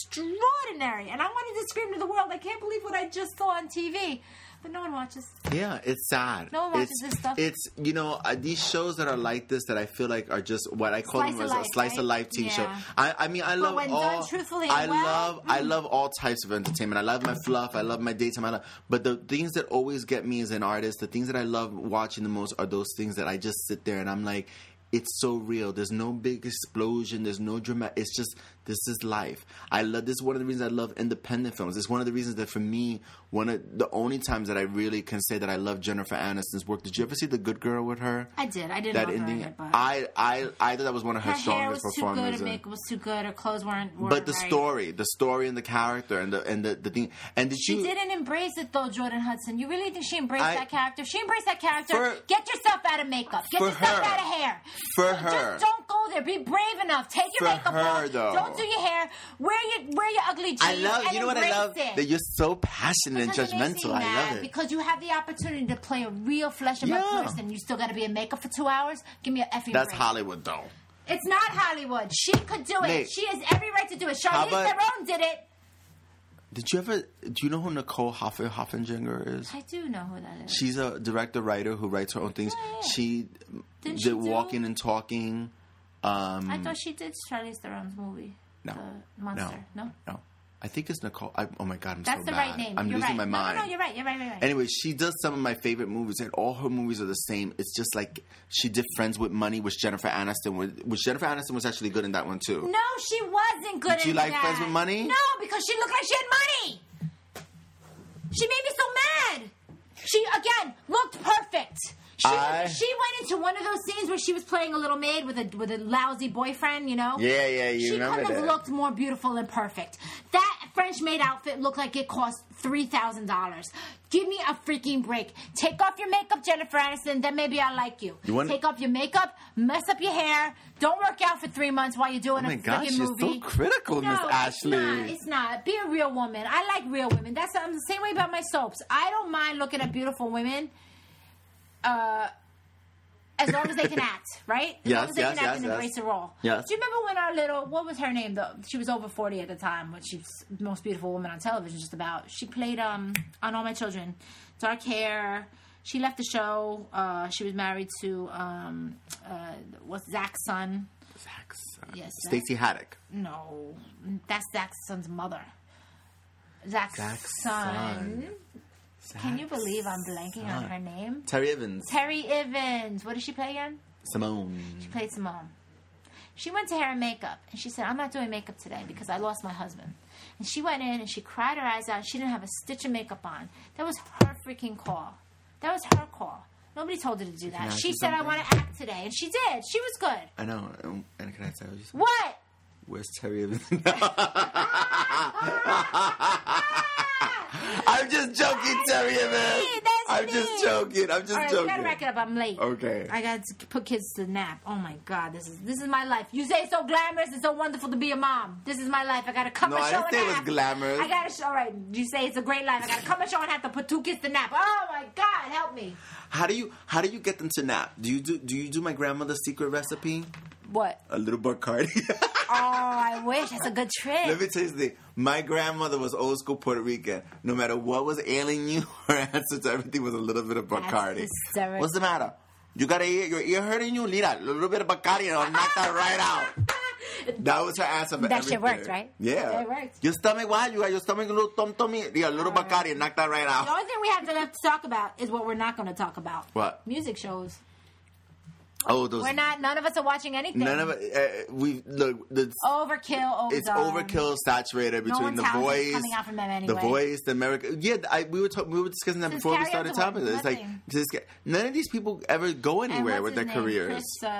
And I wanted to scream to the world, I can't believe what I just saw on TV. But no one watches. Yeah, it's sad. No one watches this stuff. It's, these shows that are like this that I feel like are just what I call them as a slice of life TV show. I mean, I love when all. Done truthfully and I love all types of entertainment. I love my fluff. I love my daytime. But the things that always get me as an artist, the things that I love watching the most are those things that I just sit there and I'm like, it's so real. There's no big explosion. There's no drama. It's just, this is life. This is one of the reasons I love independent films. It's one of the reasons that for me, one of the only times that I really can say that I love Jennifer Aniston's work. Did you ever see The Good Girl with her? I did. I didn't that love ending. her, but I thought that was one of her strongest performances. Her hair was too good. Her makeup was too good. Her clothes weren't but the right. story and the character and the thing. And she didn't embrace it though, Jordan Hudson. You really think she embraced that character? She embraced that character. Get yourself out of makeup. Get yourself out of hair. For her. Just don't go there. Be brave enough. Take your makeup off. Though. Don't do your hair. Wear your ugly jeans. I love. And you know what I love? it. That you're so passionate and judgmental. I love it because you have the opportunity to play a real flesh and blood person. You still got to be in makeup for 2 hours. Give me a effing break. That's Hollywood, though. It's not Hollywood. She could do it. Nate, she has every right to do it. Charlize Theron did it. Do you know who Nicole Hoffenginger is? I do know who that is. She's a director, writer who writes her own things. Yeah. She did Walking and Talking. I thought she did Charlize Theron's movie. No. The Monster. No. I think it's Nicole. Oh my God, That's so the bad. right name. I'm you're losing right. my mind. No, you're right. You're right. Anyway, she does some of my favorite movies, and all her movies are the same. It's just like she did Friends with Money, which Jennifer Aniston was actually good in that one too. No, she wasn't good in that. Did you like Friends with Money? No, because she looked like she had money. She made me so mad. She, again, looked perfect. She went into one of those scenes where she was playing a little maid with a lousy boyfriend, you know? Yeah, you remember that. She couldn't have looked more beautiful and perfect. That French maid outfit looked like it cost $3,000. Give me a freaking break. Take off your makeup, Jennifer Aniston, then maybe I'll like you. Take off your makeup, mess up your hair, don't work out for 3 months while you're doing a freaking movie. You're so critical, Miss Ashley. It's not. Be a real woman. I like real women. I'm the same way about my soaps. I don't mind looking at beautiful women. As long as they can act, right? As long as they can act and embrace a role. Yes. Do you remember when what was her name? She was over 40 at the time, when she was the most beautiful woman on television, just about. She played on All My Children. Dark hair. She left the show. She was married to, Zach's son? Zach's son. Yes. Stacey Haddock. No. That's Zach's son's mother. Zach's son. Can you believe I'm blanking on her name? Terry Evans. Terry Evans. What did she play again? Simone. She played Simone. She went to hair and makeup, and she said, I'm not doing makeup today because I lost my husband. And she went in, and she cried her eyes out. She didn't have a stitch of makeup on. That was her freaking call. That was her call. Nobody told her to do that. She said, I want to act today, and she did. She was good. I know. And can I tell you something? What? Where's Terry Evans? I'm just joking, Terry Evans. I'm just joking. I'm just All right, joking. we gotta wrap it up. I'm late. Okay. I got to put kids to nap. Oh my God, this is my life. You say it's so glamorous and so wonderful to be a mom. This is my life. I gotta cut my show in half. No, I didn't say it was glamorous. I gotta show. All right, you say it's a great life. I gotta cut my show and have to put 2 kids to nap. Oh my God, help me. How do you get them to nap? Do you do my grandmother's secret recipe? What? A little Bacardi. Oh, I wish. That's a good trick. Let me tell you something. My grandmother was old school Puerto Rican. No matter what was ailing you, her answer to everything was a little bit of Bacardi. What's the matter? You got your ear hurting you? Lira, a little bit of Bacardi and I'll knock that right out. That was her answer for that everything. Shit worked, right? Yeah. It worked. Your stomach, why? You got your stomach a little tummy? Yeah, a little Bacardi and knock that right out. The only thing we have to talk about is what we're not going to talk about. What? Music shows. Oh, those. We're not. None of us are watching anything. None of it. We look. Overkill. It's overkill, saturated between The Voice coming out from them anyway. The Voice, the America. Yeah, we were discussing that before we started talking. It's like none of these people ever go anywhere with their careers.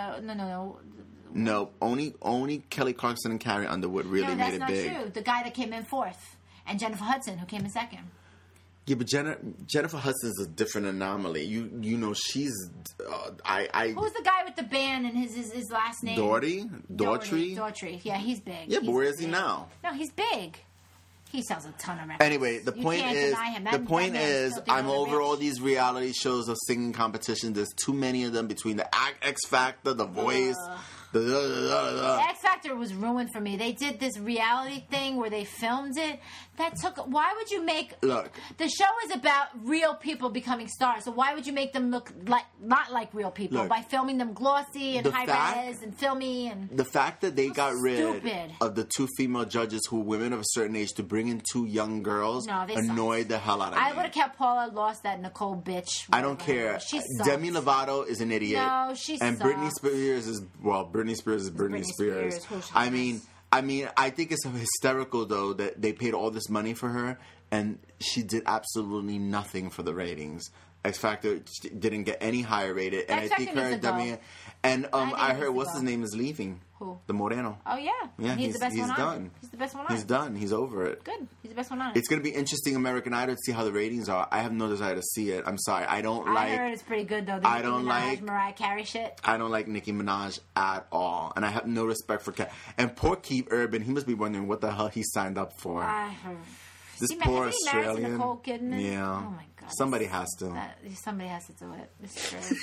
No, only Kelly Clarkson and Carrie Underwood really made it big. No, that's not true. The guy that came in fourth, and Jennifer Hudson, who came in second. Yeah, but Jennifer Hudson's a different anomaly. You know she's Who's the guy with the band and his last name? Daughtry. Yeah, he's big. Yeah, but where is he now? No, he's big. He sells a ton of records. Anyway, the point is, I'm over all these reality shows of singing competitions. There's too many of them between the X Factor, The Voice. The X Factor was ruined for me. They did this reality thing where they filmed it. Why would you make... Look. The show is about real people becoming stars. So why would you make them look not like real people? Look, by filming them glossy and high-res and filmy and... The fact that they got rid of the 2 female judges who were women of a certain age to bring in 2 young girls annoyed the hell out of me. I would have kept Paula Lost, that Nicole bitch. I don't care. She sucks. Demi Lovato is an idiot. No, she sucks. And Britney Spears is... Well, Britney Spears is Britney Spears. I mean, I think it's hysterical, though, that they paid all this money for her, and she did absolutely nothing for the ratings. X Factor didn't get any higher rated, and I think her and Demi... And I heard, what's his name is leaving? Who? The Moreno. Oh, yeah. Yeah, he's the best one on done. it. He's the best one on it. He's done. He's over it. Good. He's the best one on it. It's going to be interesting, American Idol, to see how the ratings are. I have no desire to see it. I'm sorry. I heard it's pretty good, though. I don't like Mariah Carey shit. I don't like Nicki Minaj at all. And I have no respect for And poor Keith Urban, he must be wondering what the hell he signed up for. This poor Australian. Nicole Kidman? Yeah. Oh, my God. Somebody has to. Somebody has to do it. It's true.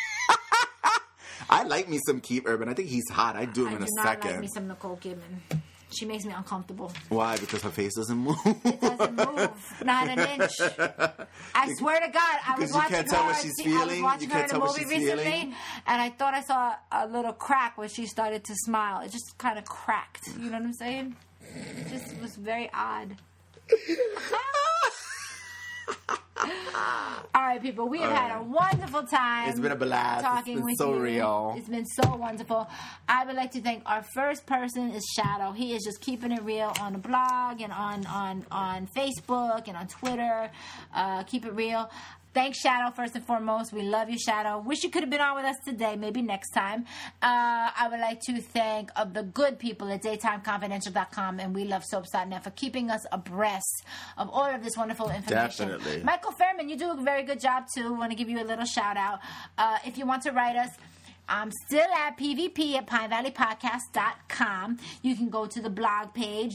I like me some Keith Urban. I think he's hot. I'd do him in a second. I do not like me some Nicole Kidman. She makes me uncomfortable. Why? Because her face doesn't move? It doesn't move. Not an inch. I swear to God, I was watching her. You can't tell what she's feeling? I was watching her in a movie recently, and I thought I saw a little crack when she started to smile. It just kind of cracked. You know what I'm saying? It just was very odd. All right, people, we have had a wonderful time. It's been a blast. Talking with you. Real. It's been so wonderful. I would like to thank our first person is Shadow. He is just keeping it real on the blog and on Facebook and on Twitter. Keep it real. Thanks, Shadow, first and foremost. We love you, Shadow. Wish you could have been on with us today. Maybe next time. I would like to thank the good people at DaytimeConfidential.com and WeLoveSoaps.net for keeping us abreast of all of this wonderful information. Definitely. Michael Fairman, you do a very good job, too. I want to give you a little shout-out. If you want to write us, I'm still at PVP at PineValleyPodcast.com. You can go to the blog page,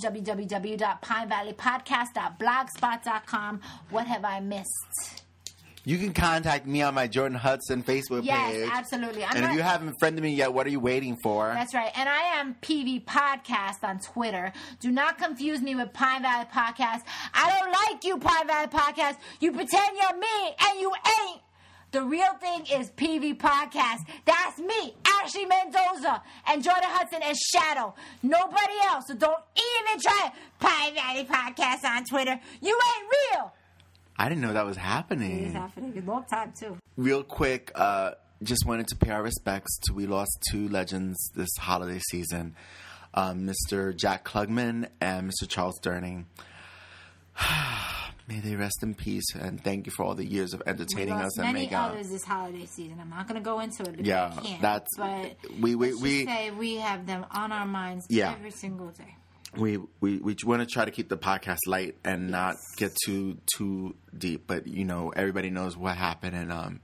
www.PineValleyPodcast.blogspot.com. What have I missed? You can contact me on my Jordan Hudson Facebook page. Yes, absolutely. If you haven't friended me yet, what are you waiting for? That's right. And I am PV Podcast on Twitter. Do not confuse me with Pine Valley Podcast. I don't like you, Pine Valley Podcast. You pretend you're me, and you ain't. The real thing is PV Podcast. That's me, Ashley Mendoza, and Jordan Hudson and Shadow. Nobody else. So don't even try it. Pine Valley Podcast on Twitter. You ain't real. I didn't know that was happening. It is happening. A long time, too. Real quick, just wanted to pay our respects to, we lost 2 legends this holiday season. Mr. Jack Klugman and Mr. Charles Durning. May they rest in peace, and thank you for all the years of entertaining us and making many others this holiday season. I'm not going to go into it because yeah, I can't. that's but we say we have them on our minds every single day. We want to try to keep the podcast light and not get too deep, but you know everybody knows what happened, and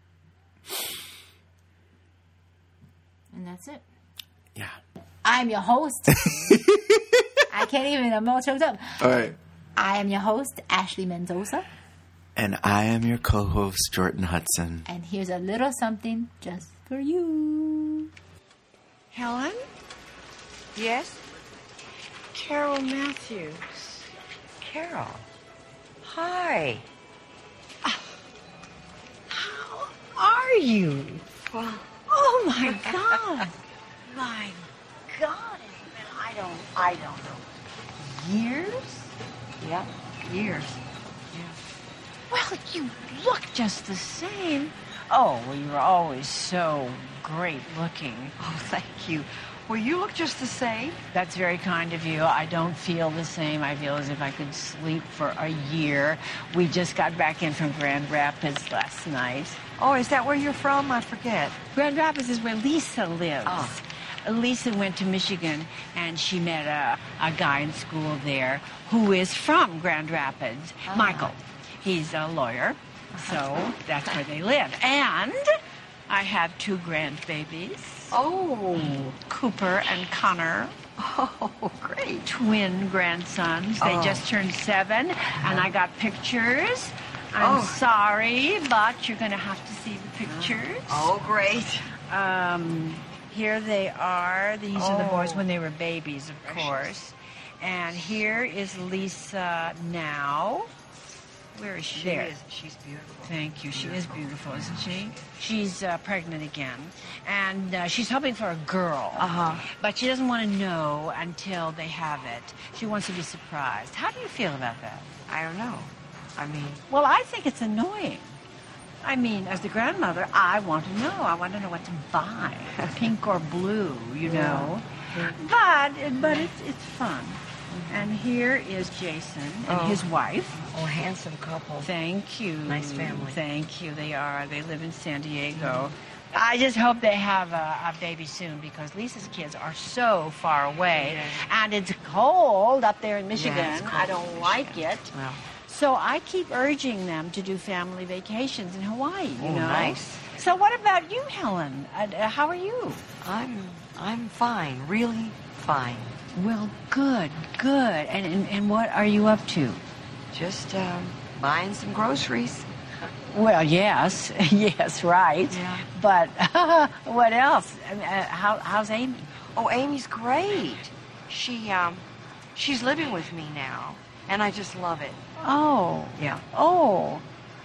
that's it. Yeah. I'm your host. I can't even. I'm all choked up. All right. I am your host, Ashley Mendoza. And I am your co-host, Jordan Hudson. And here's a little something just for you. Helen? Yes? Carol Matthews. Carol. Hi. How are you? Well, oh my God. My God. It's been, I don't know. Years? Yeah, years. Yeah. Well, you look just the same. Oh, well, you were always so great looking. Oh, thank you. Well, you look just the same. That's very kind of you. I don't feel the same. I feel as if I could sleep for a year. We just got back in from Grand Rapids last night. Oh, is that where you're from? I forget. Grand Rapids is where Lisa lives. Oh. Lisa went to Michigan, and she met a guy in school there who is from Grand Rapids, Michael. He's a lawyer, so that's where they live. And I have 2 grandbabies. Oh. Cooper and Connor. Oh, great. Twin grandsons. They just turned 7, and I got pictures. I'm sorry, but you're going to have to see the pictures. Oh, great. Here they are. These are the boys when they were babies, of course. And here is Lisa now. Where is she? There. She's beautiful. Thank you. She is beautiful, isn't she? She's pregnant again. And she's hoping for a girl. But she doesn't want to know until they have it. She wants to be surprised. How do you feel about that? I don't know. I mean... Well, I think it's annoying. I mean, as the grandmother, I want to know. I want to know what to buy, pink or blue, you know. But it's fun. And here is Jason and his wife. Oh, handsome couple. Thank you. Nice family. Thank you. They are. They live in San Diego. I just hope they have a baby soon because Lisa's kids are so far away. And it's cold up there in Michigan. I don't like it. Well. So I keep urging them to do family vacations in Hawaii, you know. Nice. So what about you, Helen? How are you? I'm fine, really fine. Well, good. And what are you up to? Just buying some groceries. Well, yes, right. Yeah. But what else? How's Amy? Oh, Amy's great. She's living with me now, and I just love it. Oh. Yeah. Oh.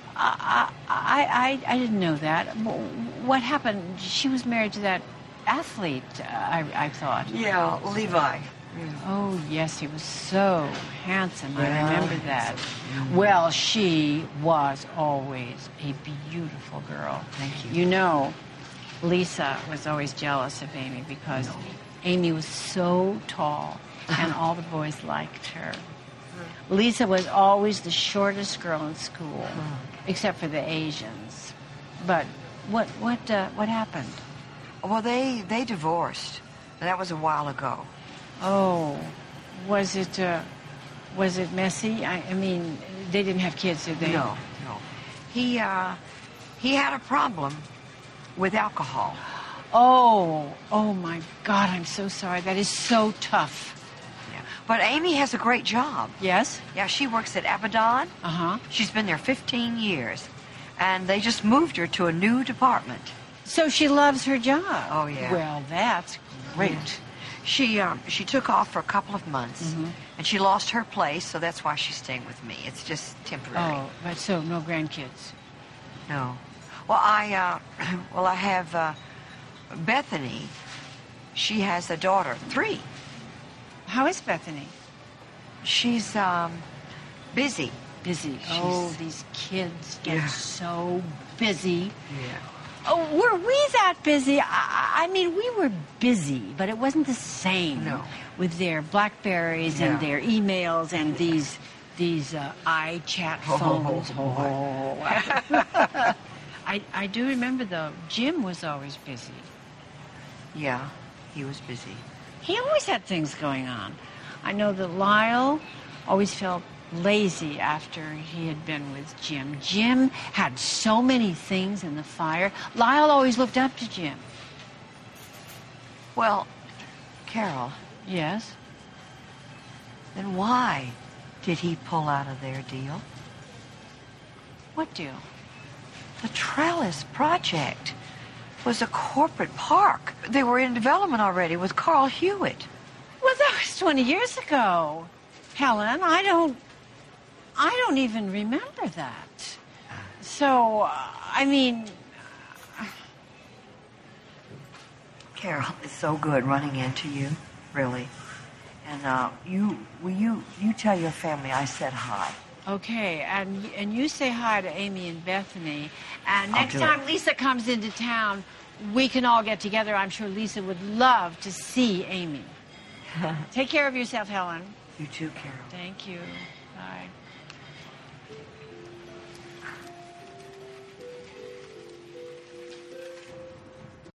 I didn't know that. What happened? She was married to that athlete, I thought. Yeah, Levi. Oh, yes, he was so handsome. I remember that. Well, she was always a beautiful girl. Thank you. You know, Lisa was always jealous of Amy because Amy was so tall and all the boys liked her. Lisa was always the shortest girl in school, except for the Asians. But what happened? Well, they divorced. That was a while ago. Oh, was it messy? I mean, they didn't have kids, did they? No. He had a problem with alcohol. Oh my God! I'm so sorry. That is so tough. But Amy has a great job. Yes? Yeah, she works at Abaddon. She's been there 15 years. And they just moved her to a new department. So she loves her job. Oh, yeah. Well, that's great. Yeah. She took off for a couple of months. And she lost her place, so that's why she's staying with me. It's just temporary. Oh, but so no grandkids? No. Well, I have Bethany. She has a daughter, 3. How is Bethany? She's busy. busy. Oh, these kids get so busy. Yeah. Oh, were we that busy? I mean, we were busy, but it wasn't the same. No. With their BlackBerries and their emails and these iChat phones. I do remember, though, Jim was always busy. Yeah, he was busy. He always had things going on. I know that Lyle always felt lazy after he had been with Jim. Jim had so many things in the fire. Lyle always looked up to Jim. Well, Carol, Yes? then why did he pull out of their deal? What deal? The Trellis Project was a corporate park. They were in development already with Carl Hewitt. Well, that was 20 years ago. Helen, I don't even remember that. So, I mean... Carol, it's so good running into you, really. And you tell your family I said hi. Okay, and you say hi to Amy and Bethany. And I'll next do time it. Lisa comes into town, we can all get together. I'm sure Lisa would love to see Amy. Take care of yourself, Helen. You too, Carol. Thank you. Bye.